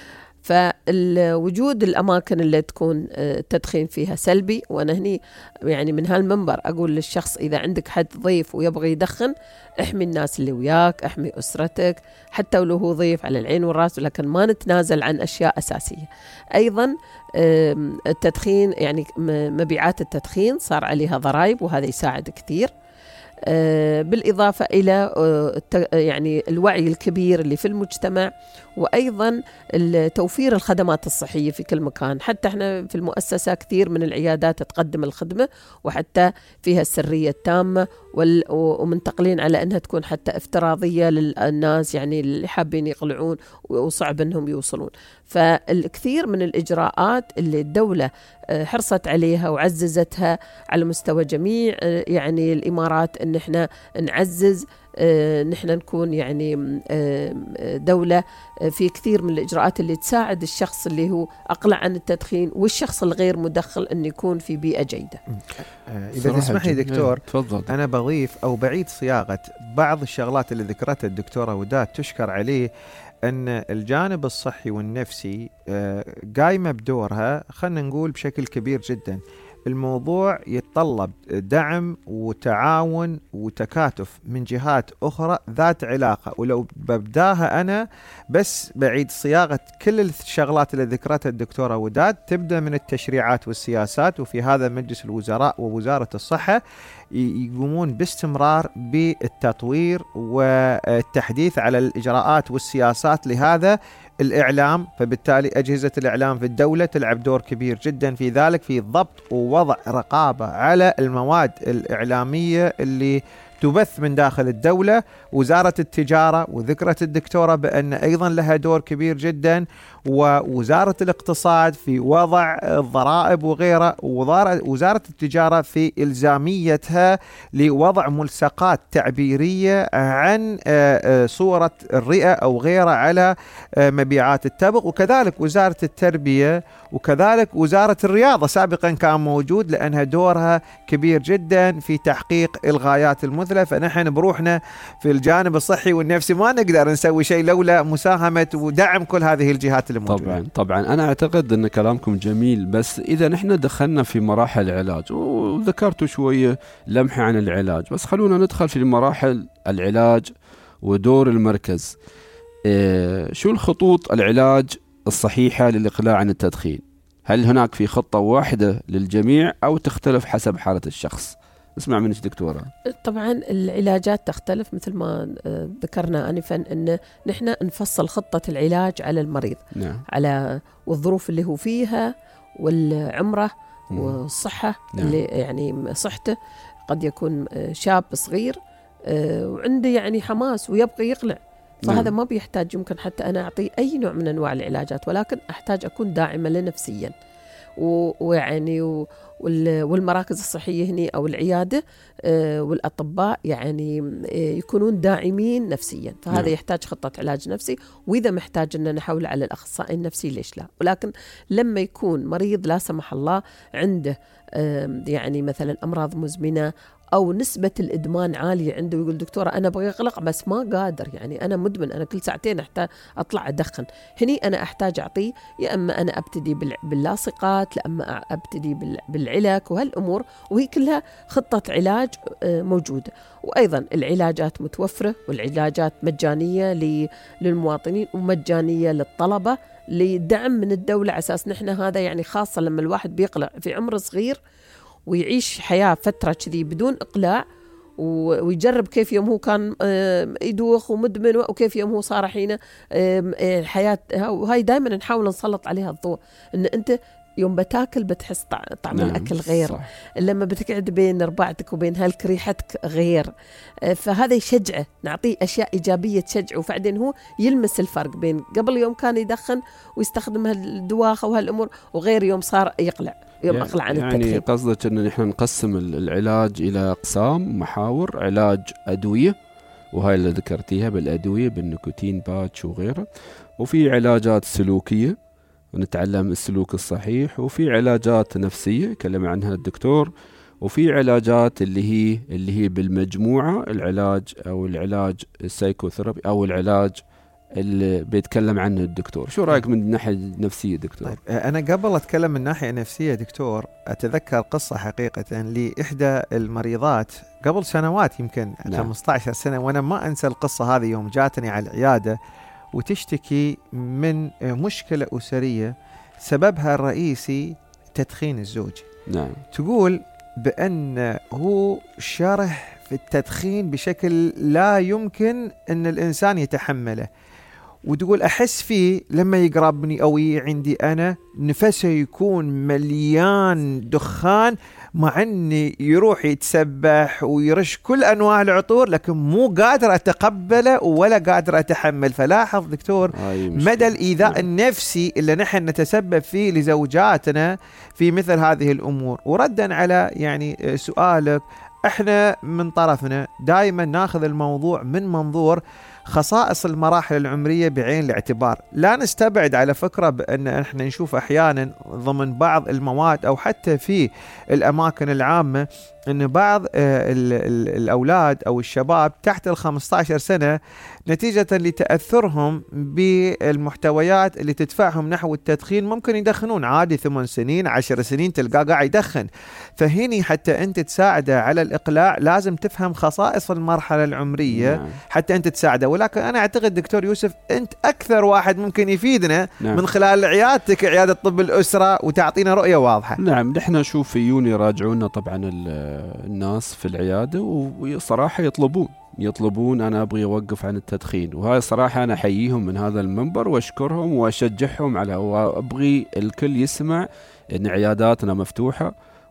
فوجود الأماكن اللي تكون التدخين فيها سلبي، وأنا هني يعني من هالمنبر أقول للشخص إذا عندك حد ضيف ويبغي يدخن، احمي الناس اللي وياك، احمي أسرتك، حتى ولو هو ضيف على العين والرأس، ولكن ما نتنازل عن أشياء أساسية. أيضا التدخين يعني مبيعات التدخين صار عليها ضرائب، وهذا يساعد كثير، بالإضافة إلى يعني الوعي الكبير اللي في المجتمع، وأيضا توفير الخدمات الصحية في كل مكان. حتى احنا في المؤسسة كثير من العيادات تقدم الخدمة وحتى فيها السرية التامة، ومنتقلين على أنها تكون حتى افتراضية للناس يعني اللي حابين يقلعون وصعب أنهم يوصلون. فالكثير من الإجراءات اللي الدولة حرصت عليها وعززتها على مستوى جميع يعني الإمارات، أن احنا نعزز، نحن نكون يعني دولة في كثير من الإجراءات اللي تساعد الشخص اللي هو أقلع عن التدخين والشخص الغير مدخن أن يكون في بيئة جيدة. إذا تسمح لي دكتور، تفضل. أنا بضيف أو بعيد صياغة بعض الشغلات اللي ذكرتها الدكتورة وداد تشكر عليه، أن الجانب الصحي والنفسي قايمة بدورها، خلنا نقول بشكل كبير جدا. الموضوع يتطلب دعم وتعاون وتكاتف من جهات أخرى ذات علاقة. ولو ببداها أنا بس بعيد صياغة كل الشغلات اللي ذكرتها الدكتورة وداد، تبدأ من التشريعات والسياسات، وفي هذا مجلس الوزراء ووزارة الصحة يقومون باستمرار بالتطوير والتحديث على الإجراءات والسياسات لهذا الإعلام. فبالتالي أجهزة الإعلام في الدولة تلعب دور كبير جدا في ذلك، في ضبط ووضع رقابة على المواد الإعلامية اللي تبث من داخل الدولة. وزارة التجارة وذكرت الدكتورة بأن أيضا لها دور كبير جدا، ووزارة الاقتصاد في وضع الضرائب وغيره، ووزارة التجارة في إلزاميتها لوضع ملصقات تعبيرية عن صورة الرئة أو غيره على مبيعات التبغ. وكذلك وزارة التربية، وكذلك وزارة الرياضة سابقا كان موجود، لأنها دورها كبير جدا في تحقيق الغايات المثلى. فنحن بروحنا في الجانب الصحي والنفسي ما نقدر نسوي شيء لولا مساهمة ودعم كل هذه الجهات الموجودة. طبعا أنا أعتقد أن كلامكم جميل، بس إذا نحن دخلنا في مراحل العلاج، وذكرتوا شوية لمحة عن العلاج، بس خلونا ندخل في مراحل العلاج ودور المركز. شو الخطوط العلاج الصحيحة للإقلاع عن التدخين؟ هل هناك في خطة واحدة للجميع أو تختلف حسب حالة الشخص؟ اسمع منك دكتورة. طبعا العلاجات تختلف مثل ما ذكرنا آنفا، أن نحن نفصل خطة العلاج على المريض. نعم. على والظروف اللي هو فيها والعمره والصحة. نعم. اللي يعني صحته قد يكون شاب صغير وعنده يعني حماس ويبقى يقلع، فهذا نعم. ما بيحتاج يمكن حتى أنا أعطي أي نوع من أنواع العلاجات، ولكن أحتاج أكون داعمة له نفسيا. ويعني والمراكز الصحية هنا أو العيادة والأطباء يعني يكونون داعمين نفسيا، فهذا نعم. يحتاج خطة علاج نفسي، وإذا محتاج أن نحول على الأخصائي النفسي ليش لا. ولكن لما يكون مريض لا سمح الله عنده يعني مثلا أمراض مزمنة أو نسبة الإدمان عالية عنده، ويقول دكتورة أنا أبغى أغلق بس ما قادر، يعني أنا مدمن، أنا كل ساعتين أحتاج أطلع أدخن، هني أنا أحتاج أعطيه يا أما أنا أبتدي باللاصقات، لا أما أبتدي بالعلاج وهالأمور، وهي كلها خطة علاج موجودة. وأيضا العلاجات متوفرة، والعلاجات مجانية للمواطنين ومجانية للطلبة لدعم من الدولة، على أساس نحن هذا يعني خاصة لما الواحد بيقلع في عمر صغير ويعيش حياة فترة كذي بدون إقلاع، ويجرب كيف يوم هو كان يدوخ ومدمن، وكيف يوم هو صار حين الحياة. وهاي دائما نحاول نسلط عليها الضوء، إن أنت يوم بتاكل بتحس طعم نعم. الأكل غير، صح. لما بتقعد بين رباعتك وبين هالك ريحتك غير، فهذا يشجعه، نعطيه أشياء إيجابية تشجعه، وبعدين هو يلمس الفرق بين قبل يوم كان يدخن ويستخدم هالدواخة وهالأمور، وغير يوم صار يقلع، يوم أقلع عن التدخين. يعني قصدك أن نحن نقسم العلاج إلى أقسام محاور: علاج أدوية، وهاي اللي ذكرتيها بالأدوية بالنيكوتين باتش وغيره، وفي علاجات سلوكية ونتعلم السلوك الصحيح، وفي علاجات نفسية كلم عنها الدكتور، وفي علاجات اللي هي بالمجموعة، العلاج أو العلاج السايكوثيرابي أو العلاج اللي بيتكلم عنه الدكتور. شو رأيك من الناحية النفسية دكتور؟ طيب أنا قبل أتكلم من الناحية النفسية دكتور، أتذكر قصة حقيقة لإحدى المريضات قبل سنوات يمكن 15 سنة، وأنا ما أنسى القصة هذه. يوم جاتني على العيادة وتشتكي من مشكلة أسرية سببها الرئيسي تدخين الزوج. نعم. تقول بأن هو شرح في التدخين بشكل لا يمكن أن الإنسان يتحمله، وتقول أحس فيه لما يقربني أو عندي أنا نفسه يكون مليان دخان، مع أني يروح يتسبح ويرش كل أنواع العطور، لكن مو قادر أتقبله ولا قادر أتحمل. فلاحظ دكتور مدى الإيذاء النفسي اللي نحن نتسبب فيه لزوجاتنا في مثل هذه الأمور. وردا على يعني سؤالك، احنا من طرفنا دائما ناخذ الموضوع من منظور خصائص المراحل العمرية بعين الاعتبار. لا نستبعد على فكرة بأن احنا نشوف أحيانا ضمن بعض المواد أو حتى في الأماكن العامة أن بعض الأولاد أو الشباب تحت 15 سنة نتيجة لتأثرهم بالمحتويات اللي تدفعهم نحو التدخين ممكن يدخنون عادي 8 سنين 10 سنين تلقاه قاعد يدخن. فهني حتى أنت تساعده على الإقلاع لازم تفهم خصائص المرحلة العمرية حتى أنت تساعده. ولكن أنا أعتقد دكتور يوسف أنت أكثر واحد ممكن يفيدنا من خلال عيادتك، عيادة طب الأسرة، وتعطينا رؤية واضحة. نعم، نحن نشوف يجون يراجعونا طبعا الناس في العيادة وصراحة يطلبون أنا أبغي أوقف عن التدخين، وهاي صراحة أنا أحييهم من هذا المنبر وأشكرهم وأشجعهم على، وأبغي الكل يسمع أن عياداتنا مفتوحة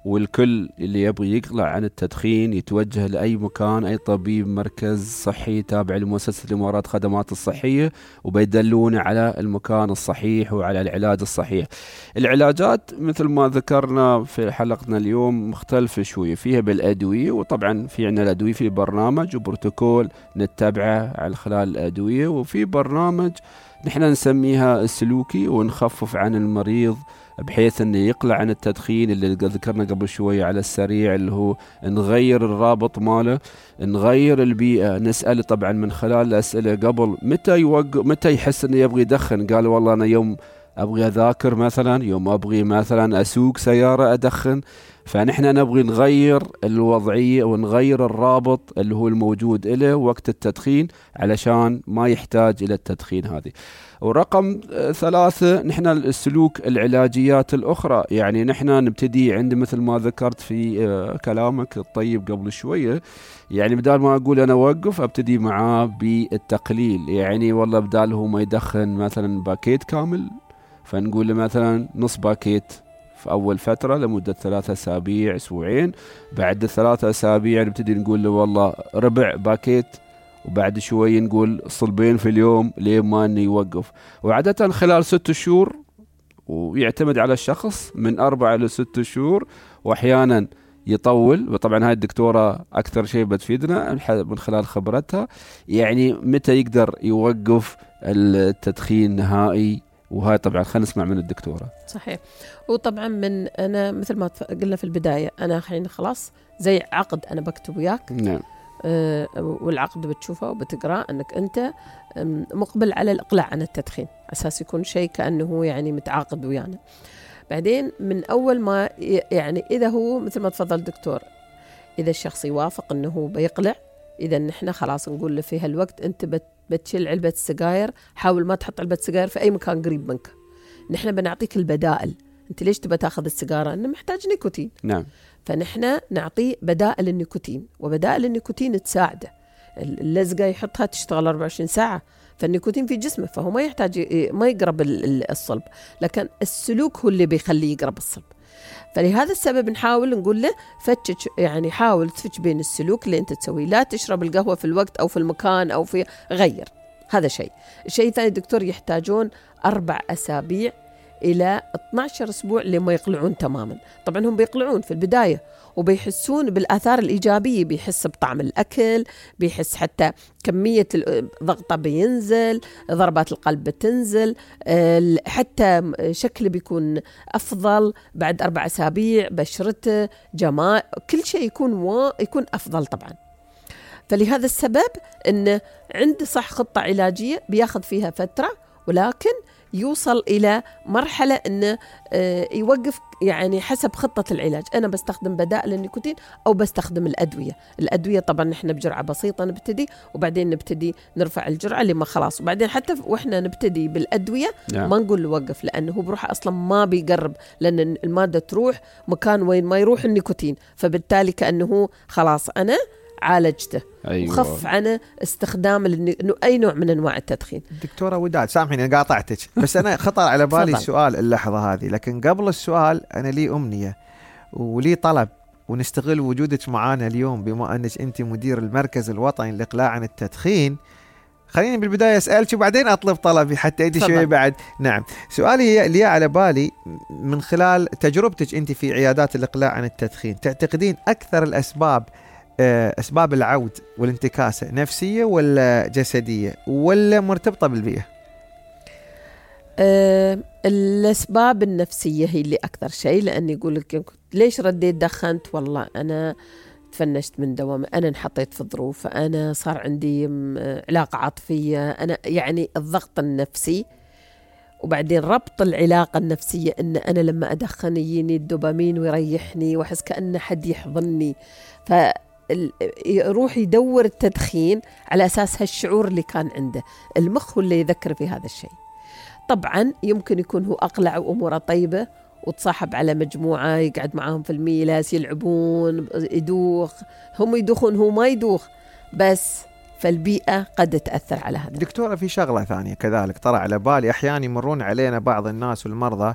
والكل اللي يبغي يقلع عن التدخين يتوجه لأي مكان، أي طبيب مركز صحي تابع لمؤسسة الإمارات خدمات الصحية، وبيدلونه على المكان الصحيح وعلى العلاج الصحيح. العلاجات مثل ما ذكرنا في حلقتنا اليوم مختلفة شوية، فيها بالأدوية، وطبعا في عنا الأدوية في برنامج وبروتوكول نتبعه على خلال الأدوية، وفي برنامج نحن نسميها السلوكي ونخفف عن المريض بحيث انه يقلع عن التدخين اللي ذكرنا قبل شوية على السريع، اللي هو نغير الرابط ماله، نغير البيئة، نسأله طبعا من خلال الأسئلة قبل متى يحس انه يبغي يدخن. قال والله انا يوم ابغي اذاكر مثلا، يوم ابغي مثلا اسوق سيارة ادخن. فنحن نبغي نغير الوضعية ونغير الرابط اللي هو الموجود له وقت التدخين علشان ما يحتاج إلى التدخين هذه. ورقم 3 نحن السلوك العلاجيات الأخرى، يعني نحن نبتدي عند مثل ما ذكرت في كلامك الطيب قبل شوية، يعني بدال ما أقول أنا وقف أبتدي معاه بالتقليل. يعني والله بدال هو ما يدخن مثلا باكيت كامل، فنقول له مثلا نص باكيت في أول فترة لمدة 3 أسابيع أسبوعين، بعد 3 أسابيع نبتدي نقول له والله ربع باكيت، وبعد شوي نقول صلبين في اليوم لين ما إنه يوقف. وعادة خلال 6 شهور، ويعتمد على الشخص من 4 إلى 6 شهور، وأحيانا يطول. وطبعا هاي الدكتورة أكثر شيء بتفيدنا من خلال خبرتها، يعني متى يقدر يوقف التدخين نهائي. وهاي طبعا خلينا نسمع من الدكتورة. صحيح. وطبعا أنا مثل ما قلنا في البداية، أنا حين خلاص زي عقد أنا بكتب وياك. نعم. والعقد بتشوفه وبتقرأ أنك أنت مقبل على الإقلاع عن التدخين، أساس يكون شيء كأنه يعني متعاقد ويانا. بعدين من أول ما يعني إذا هو مثل ما تفضل دكتور، إذا الشخص يوافق أنه هو بيقلع، إذا نحن خلاص نقول له في هالوقت أنت بتشيل علبة السجاير، حاول ما تحط علبة سجاير في أي مكان قريب منك. نحن بنعطيك البدائل. أنت ليش تبى تاخذ السيجارة؟ إنه محتاج نيكوتين. نعم. فنحن نعطيه بدائل النيكوتين، وبدائل النيكوتين تساعده. اللزقة يحطها تشتغل 24 ساعة، فالنيكوتين في جسمه فهو ما يحتاج ما يقرب الصلب، لكن السلوك هو اللي بيخليه يقرب الصلب. فلهذا السبب نحاول نقول له فتش، يعني حاول تفتش بين السلوك اللي انت تسويه. لا تشرب القهوة في الوقت او في المكان او في غير. هذا شيء. الشيء الثاني دكتور، يحتاجون 4 أسابيع إلى 12 أسبوع لما يقلعون تماما. طبعا هم بيقلعون في البداية وبيحسون بالآثار الإيجابية، بيحس بطعم الأكل، بيحس حتى كمية الضغط بينزل، ضربات القلب بتنزل، حتى شكله بيكون أفضل بعد 4 أسابيع، بشرته، جمال، كل شيء يكون أفضل طبعا. فلهذا السبب إن عنده صح خطة علاجية بياخذ فيها فترة، ولكن يوصل إلى مرحلة إنه يوقف يعني حسب خطة العلاج. أنا بستخدم بدائل النيكوتين أو بستخدم الأدوية طبعا نحن بجرعة بسيطة نبتدي، وبعدين نبتدي نرفع الجرعة لما خلاص. وبعدين حتى وإحنا نبتدي بالأدوية ما نقول له وقف، لأنه هو بروحه أصلا ما بيقرب، لأن المادة تروح مكان وين ما يروح النيكوتين، فبالتالي كأنه خلاص أنا عالجته. أيوة. وخف عن استخدام أي نوع من أنواع التدخين. دكتورة وداد سامحيني أنا قاطعتك، بس أنا خطر على بالي سؤال اللحظة هذه، لكن قبل السؤال أنا لي أمنية ولي طلب، ونستغل وجودك معانا اليوم بما أنك أنت مدير المركز الوطني للإقلاع عن التدخين. خليني بالبداية أسألك وبعدين أطلب طلبي حتى أنت شوي بعد. نعم، سؤالي اللي على بالي من خلال تجربتك أنت في عيادات الإقلاع عن التدخين، تعتقدين أكثر الأسباب أسباب العود والانتكاسة نفسية ولا جسدية ولا مرتبطة بالبيئة؟ الأسباب النفسية هي اللي أكثر شيء، لأني يقول لك ليش رديت دخنت؟ والله أنا تفنشت من دوامي، أنا انحطيت في ظروف، أنا صار عندي علاقة عاطفية، أنا يعني الضغط النفسي. وبعدين ربط العلاقة النفسية إن أنا لما أدخن يجيني الدوبامين ويريحني وأحس كأن حد يحضني، يروح يدور التدخين على أساس هالشعور اللي كان عنده. المخ هو اللي يذكر في هذا الشيء. طبعا يمكن يكون هو أقلع وأموره طيبة وتصاحب على مجموعة يقعد معاهم في الميلاس يلعبون يدوخ، هم يدوخون هو ما يدوخ، بس فالبيئة قد تأثر على هذا. دكتورة في شغلة ثانية كذلك طرع على بالي، أحيانا يمرون علينا بعض الناس والمرضى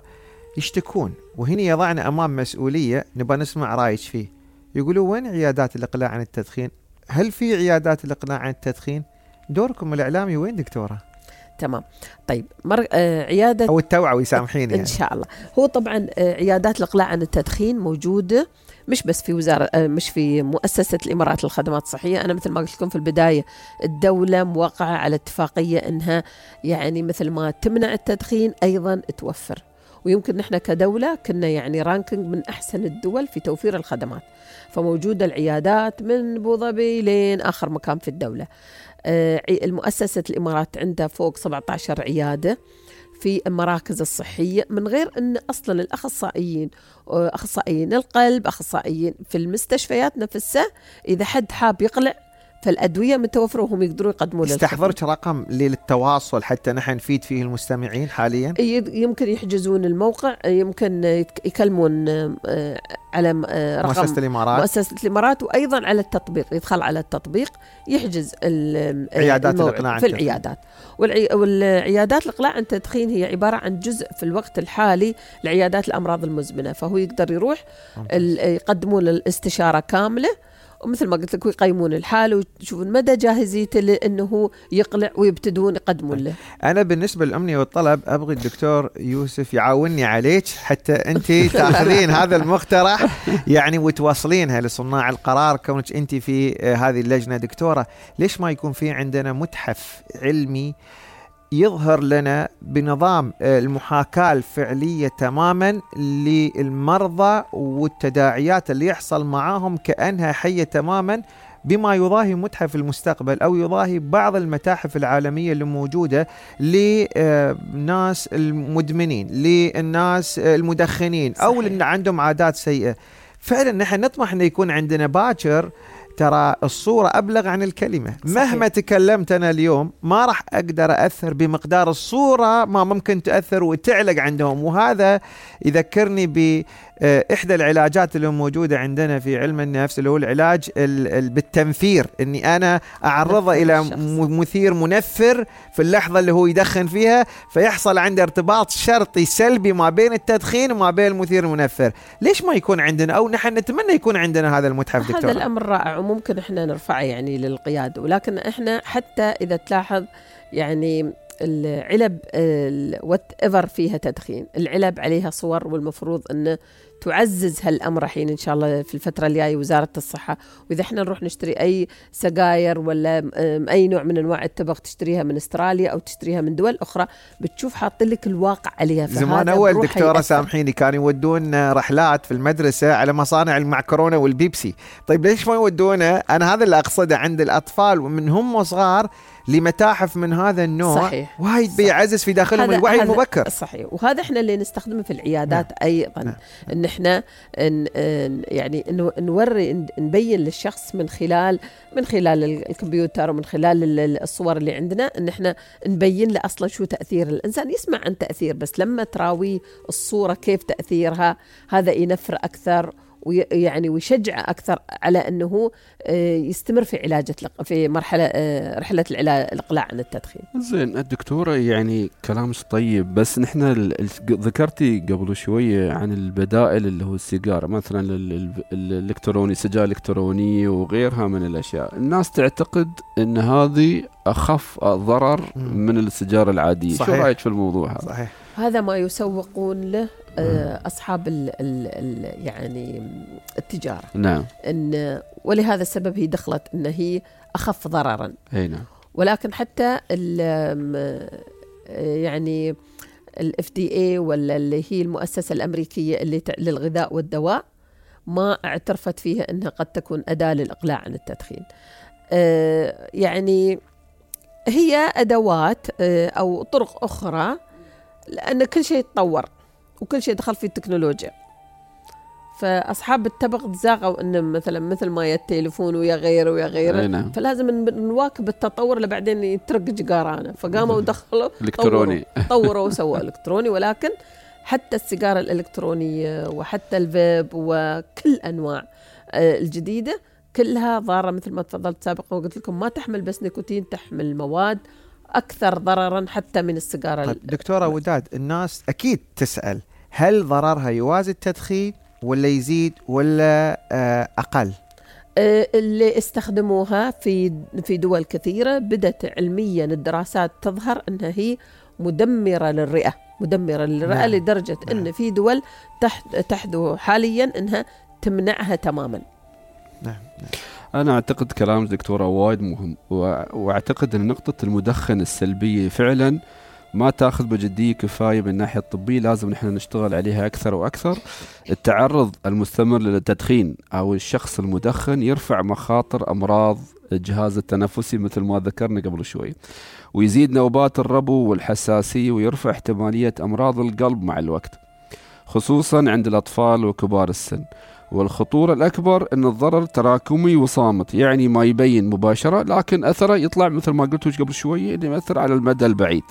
يشتكون، وهنا يضعنا أمام مسؤولية نبغى نسمع رأيك فيه. يقولوا وين عيادات الإقلاع عن التدخين؟ هل في عيادات الإقلاع عن التدخين؟ دوركم الإعلامي وين دكتورة؟ تمام. طيب عيادة أو التوعوي، سامحيني يعني. إن شاء الله. هو طبعا عيادات الإقلاع عن التدخين موجودة مش بس في مش في مؤسسة الإمارات للخدمات الصحية. أنا مثل ما قلت لكم في البداية، الدولة موقعة على اتفاقية إنها يعني مثل ما تمنع التدخين أيضا توفر، ويمكن نحن كدولة كنا يعني رانكينج من أحسن الدول في توفير الخدمات. فموجودة العيادات من أبو ظبي لين آخر مكان في الدولة. المؤسسة الإمارات عندها فوق 17 عيادة في المراكز الصحية، من غير أن أصلا الأخصائيين، أخصائيين القلب، أخصائيين في المستشفيات نفسها، إذا حد حاب يقلع فالأدوية متوفرة وهم يقدروا يقدموا له. استحضرت رقم للتواصل حتى نحن نفيد فيه المستمعين حاليا؟ يمكن يحجزون الموقع، يمكن يكلمون على رقم مؤسسة الإمارات، وأيضا على التطبيق، يدخل على التطبيق يحجز عيادات الإقلاع في العيادات. والعيادات الإقلاع عن التدخين هي عبارة عن جزء في الوقت الحالي لعيادات الأمراض المزمنة، فهو يقدر يروح يقدمون الاستشارة كاملة، ومثل ما قلت لك يقيمون الحالة ويشوفون مدى جاهزيته لأنه يقلع ويبتدون يقدمون له. أنا بالنسبة للأمنية والطلب أبغي الدكتور يوسف يعاونني عليك حتى أنت تأخذين هذا المقترح يعني وتوصلينها لصناع القرار، كونك أنت في هذه اللجنة. دكتورة، ليش ما يكون في عندنا متحف علمي يظهر لنا بنظام المحاكاة الفعلية تماما للمرضى والتداعيات اللي يحصل معاهم كأنها حية تماما، بما يضاهي متحف المستقبل أو يضاهي بعض المتاحف العالمية اللي موجودة لناس المدمنين، للناس المدخنين، أو اللي عندهم عادات سيئة. فعلا نحن نطمح أن يكون عندنا باكر ترى الصورة أبلغ عن الكلمة. صحيح. مهما تكلمت أنا اليوم ما راح أقدر أثر بمقدار الصورة ما ممكن تأثر وتعلق عندهم. وهذا يذكرني بإحدى العلاجات اللي موجودة عندنا في علم النفس، اللي هو العلاج بالتنفير، أني أنا أعرضه إلى مثير منفر في اللحظة اللي هو يدخن فيها، فيحصل عنده ارتباط شرطي سلبي ما بين التدخين وما بين المثير المنفر. ليش ما يكون عندنا، أو نحن نتمنى يكون عندنا هذا المتحف دكتور؟ هذا الأمر رائع وممكن إحنا نرفعه يعني للقيادة، ولكن إحنا حتى إذا تلاحظ يعني العلب whatever فيها تدخين، العلب عليها صور، والمفروض أن تعزز هالأمر حين إن شاء الله في الفترة الجاية وزارة الصحة. وإذا إحنا نروح نشتري أي سجاير ولا أي نوع من أنواع التبغ، تشتريها من أستراليا أو تشتريها من دول أخرى، بتشوف حاطين لك الواقع عليها. زمان أول دكتورة سامحيني كانوا يودون رحلات في المدرسة على مصانع المعكرونة والبيبسي. طيب ليش ما يودونه؟ أنا هذا اللي أقصده عند الأطفال ومن هم صغار لمتاحف من هذا النوع. صحيح. وايد بيعزز في داخلهم الوعي المبكر. صحيح. وهذا احنا اللي نستخدمه في العيادات. أيضا ان احنا يعني انه نوري، نبين للشخص من خلال الكمبيوتر ومن خلال الصور اللي عندنا، ان احنا نبين له اصلا شو تأثير. الانسان يسمع عن تأثير، بس لما تراوي الصورة كيف تأثيرها، هذا ينفر اكثر ويعني ويشجع أكثر على أنه يستمر في علاجه في رحلة الإقلاع عن التدخين. زين الدكتورة، يعني كلامك طيب، بس نحن ذكرتي قبل شوية عن البدائل اللي هو السيجارة مثلا الإلكتروني، سجائر إلكترونية وغيرها من الأشياء. الناس تعتقد أن هذه أخف ضرر من السيجارة العادية. صحيح. شو رأيك في الموضوع هذا؟ صحيح. هذا ما يسوقون له أصحاب يعني التجارة. نعم. ولهذا السبب هي دخلت أن هي أخف ضررا. نعم. ولكن حتى يعني ال FDA ولا اللي هي المؤسسة الأمريكية اللي للغذاء والدواء ما اعترفت فيها أنها قد تكون أداة للإقلاع عن التدخين. يعني هي أدوات أو طرق أخرى، لأن كل شيء يتطور وكل شيء دخل في التكنولوجيا. فأصحاب التبغ تزاغوا إنه مثل ما التليفون ويا غيره نعم. فلازم نواكب التطور اللي بعدين يترق جقارانه. فقاموا ودخلوا إلكتروني، طوروا وسووا إلكتروني. ولكن حتى السيجارة الإلكترونية وحتى الفيب وكل أنواع الجديدة كلها ضارة، مثل ما تفضلت سابقا وقلت لكم ما تحمل بس نيكوتين، تحمل مواد أكثر ضررا حتى من السيجارة. دكتورة وداد، الناس أكيد تسأل هل ضررها يوازي التدخين ولا يزيد ولا أقل؟ اللي استخدموها في دول كثيرة بدأت علميا الدراسات تظهر أنها هي مدمرة للرئة نعم. لدرجة أن في دول تحدو حاليا أنها تمنعها تماما. نعم. أنا أعتقد كلام دكتورة وايد مهم، وأعتقد أن نقطة المدخن السلبية فعلا ما تأخذ بجدية كفاية من الناحية الطبية، لازم نحن نشتغل عليها أكثر وأكثر. التعرض المستمر للتدخين أو الشخص المدخن يرفع مخاطر أمراض الجهاز التنفسي مثل ما ذكرنا قبل شوي، ويزيد نوبات الربو والحساسية، ويرفع احتمالية أمراض القلب مع الوقت، خصوصا عند الأطفال وكبار السن. والخطورة الأكبر أن الضرر تراكمي وصامت، يعني ما يبين مباشرة لكن أثره يطلع مثل ما قلت قبل شوي أنه يأثر على المدى البعيد.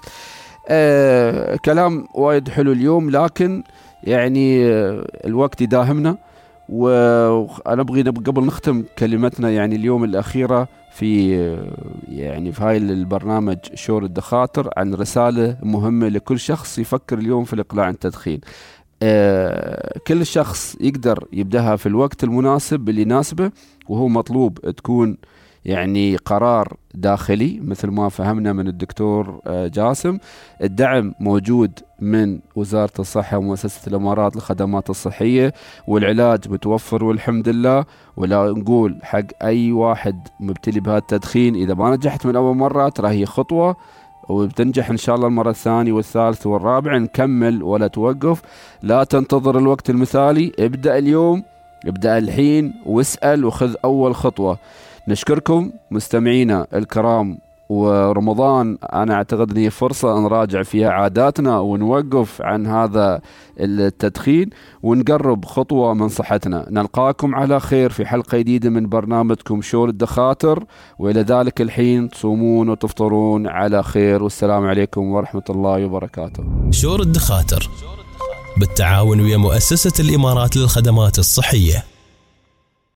كلام وايد حلو اليوم، لكن يعني الوقت يداهمنا، وأنا أبغي قبل نختم كلمتنا يعني اليوم الأخيرة في هاي البرنامج شور الدخاطر عن رسالة مهمة لكل شخص يفكر اليوم في الإقلاع عن التدخين. كل شخص يقدر يبدأها في الوقت المناسب اللي يناسبه، وهو مطلوب تكون يعني قرار داخلي مثل ما فهمنا من الدكتور جاسم. الدعم موجود من وزارة الصحة ومؤسسة الإمارات للخدمات الصحية، والعلاج متوفر والحمد لله. ولا نقول حق أي واحد مبتلي بهذا التدخين، إذا ما نجحت من أول مرة ترى هي خطوة وبتنجح إن شاء الله المرة الثانية والثالثة والرابعة، نكمل ولا توقف. لا تنتظر الوقت المثالي، ابدأ اليوم، ابدأ الحين، واسأل وخذ أول خطوة. نشكركم مستمعينا الكرام، ورمضان أنا أعتقد أنه فرصة نراجع فيها عاداتنا ونوقف عن هذا التدخين ونقرب خطوة من صحتنا. نلقاكم على خير في حلقة جديدة من برنامجكم شور الدخاطر، وإلى ذلك الحين تصومون وتفطرون على خير، والسلام عليكم ورحمة الله وبركاته. شور الدخاطر بالتعاون ويا مؤسسة الإمارات للخدمات الصحية.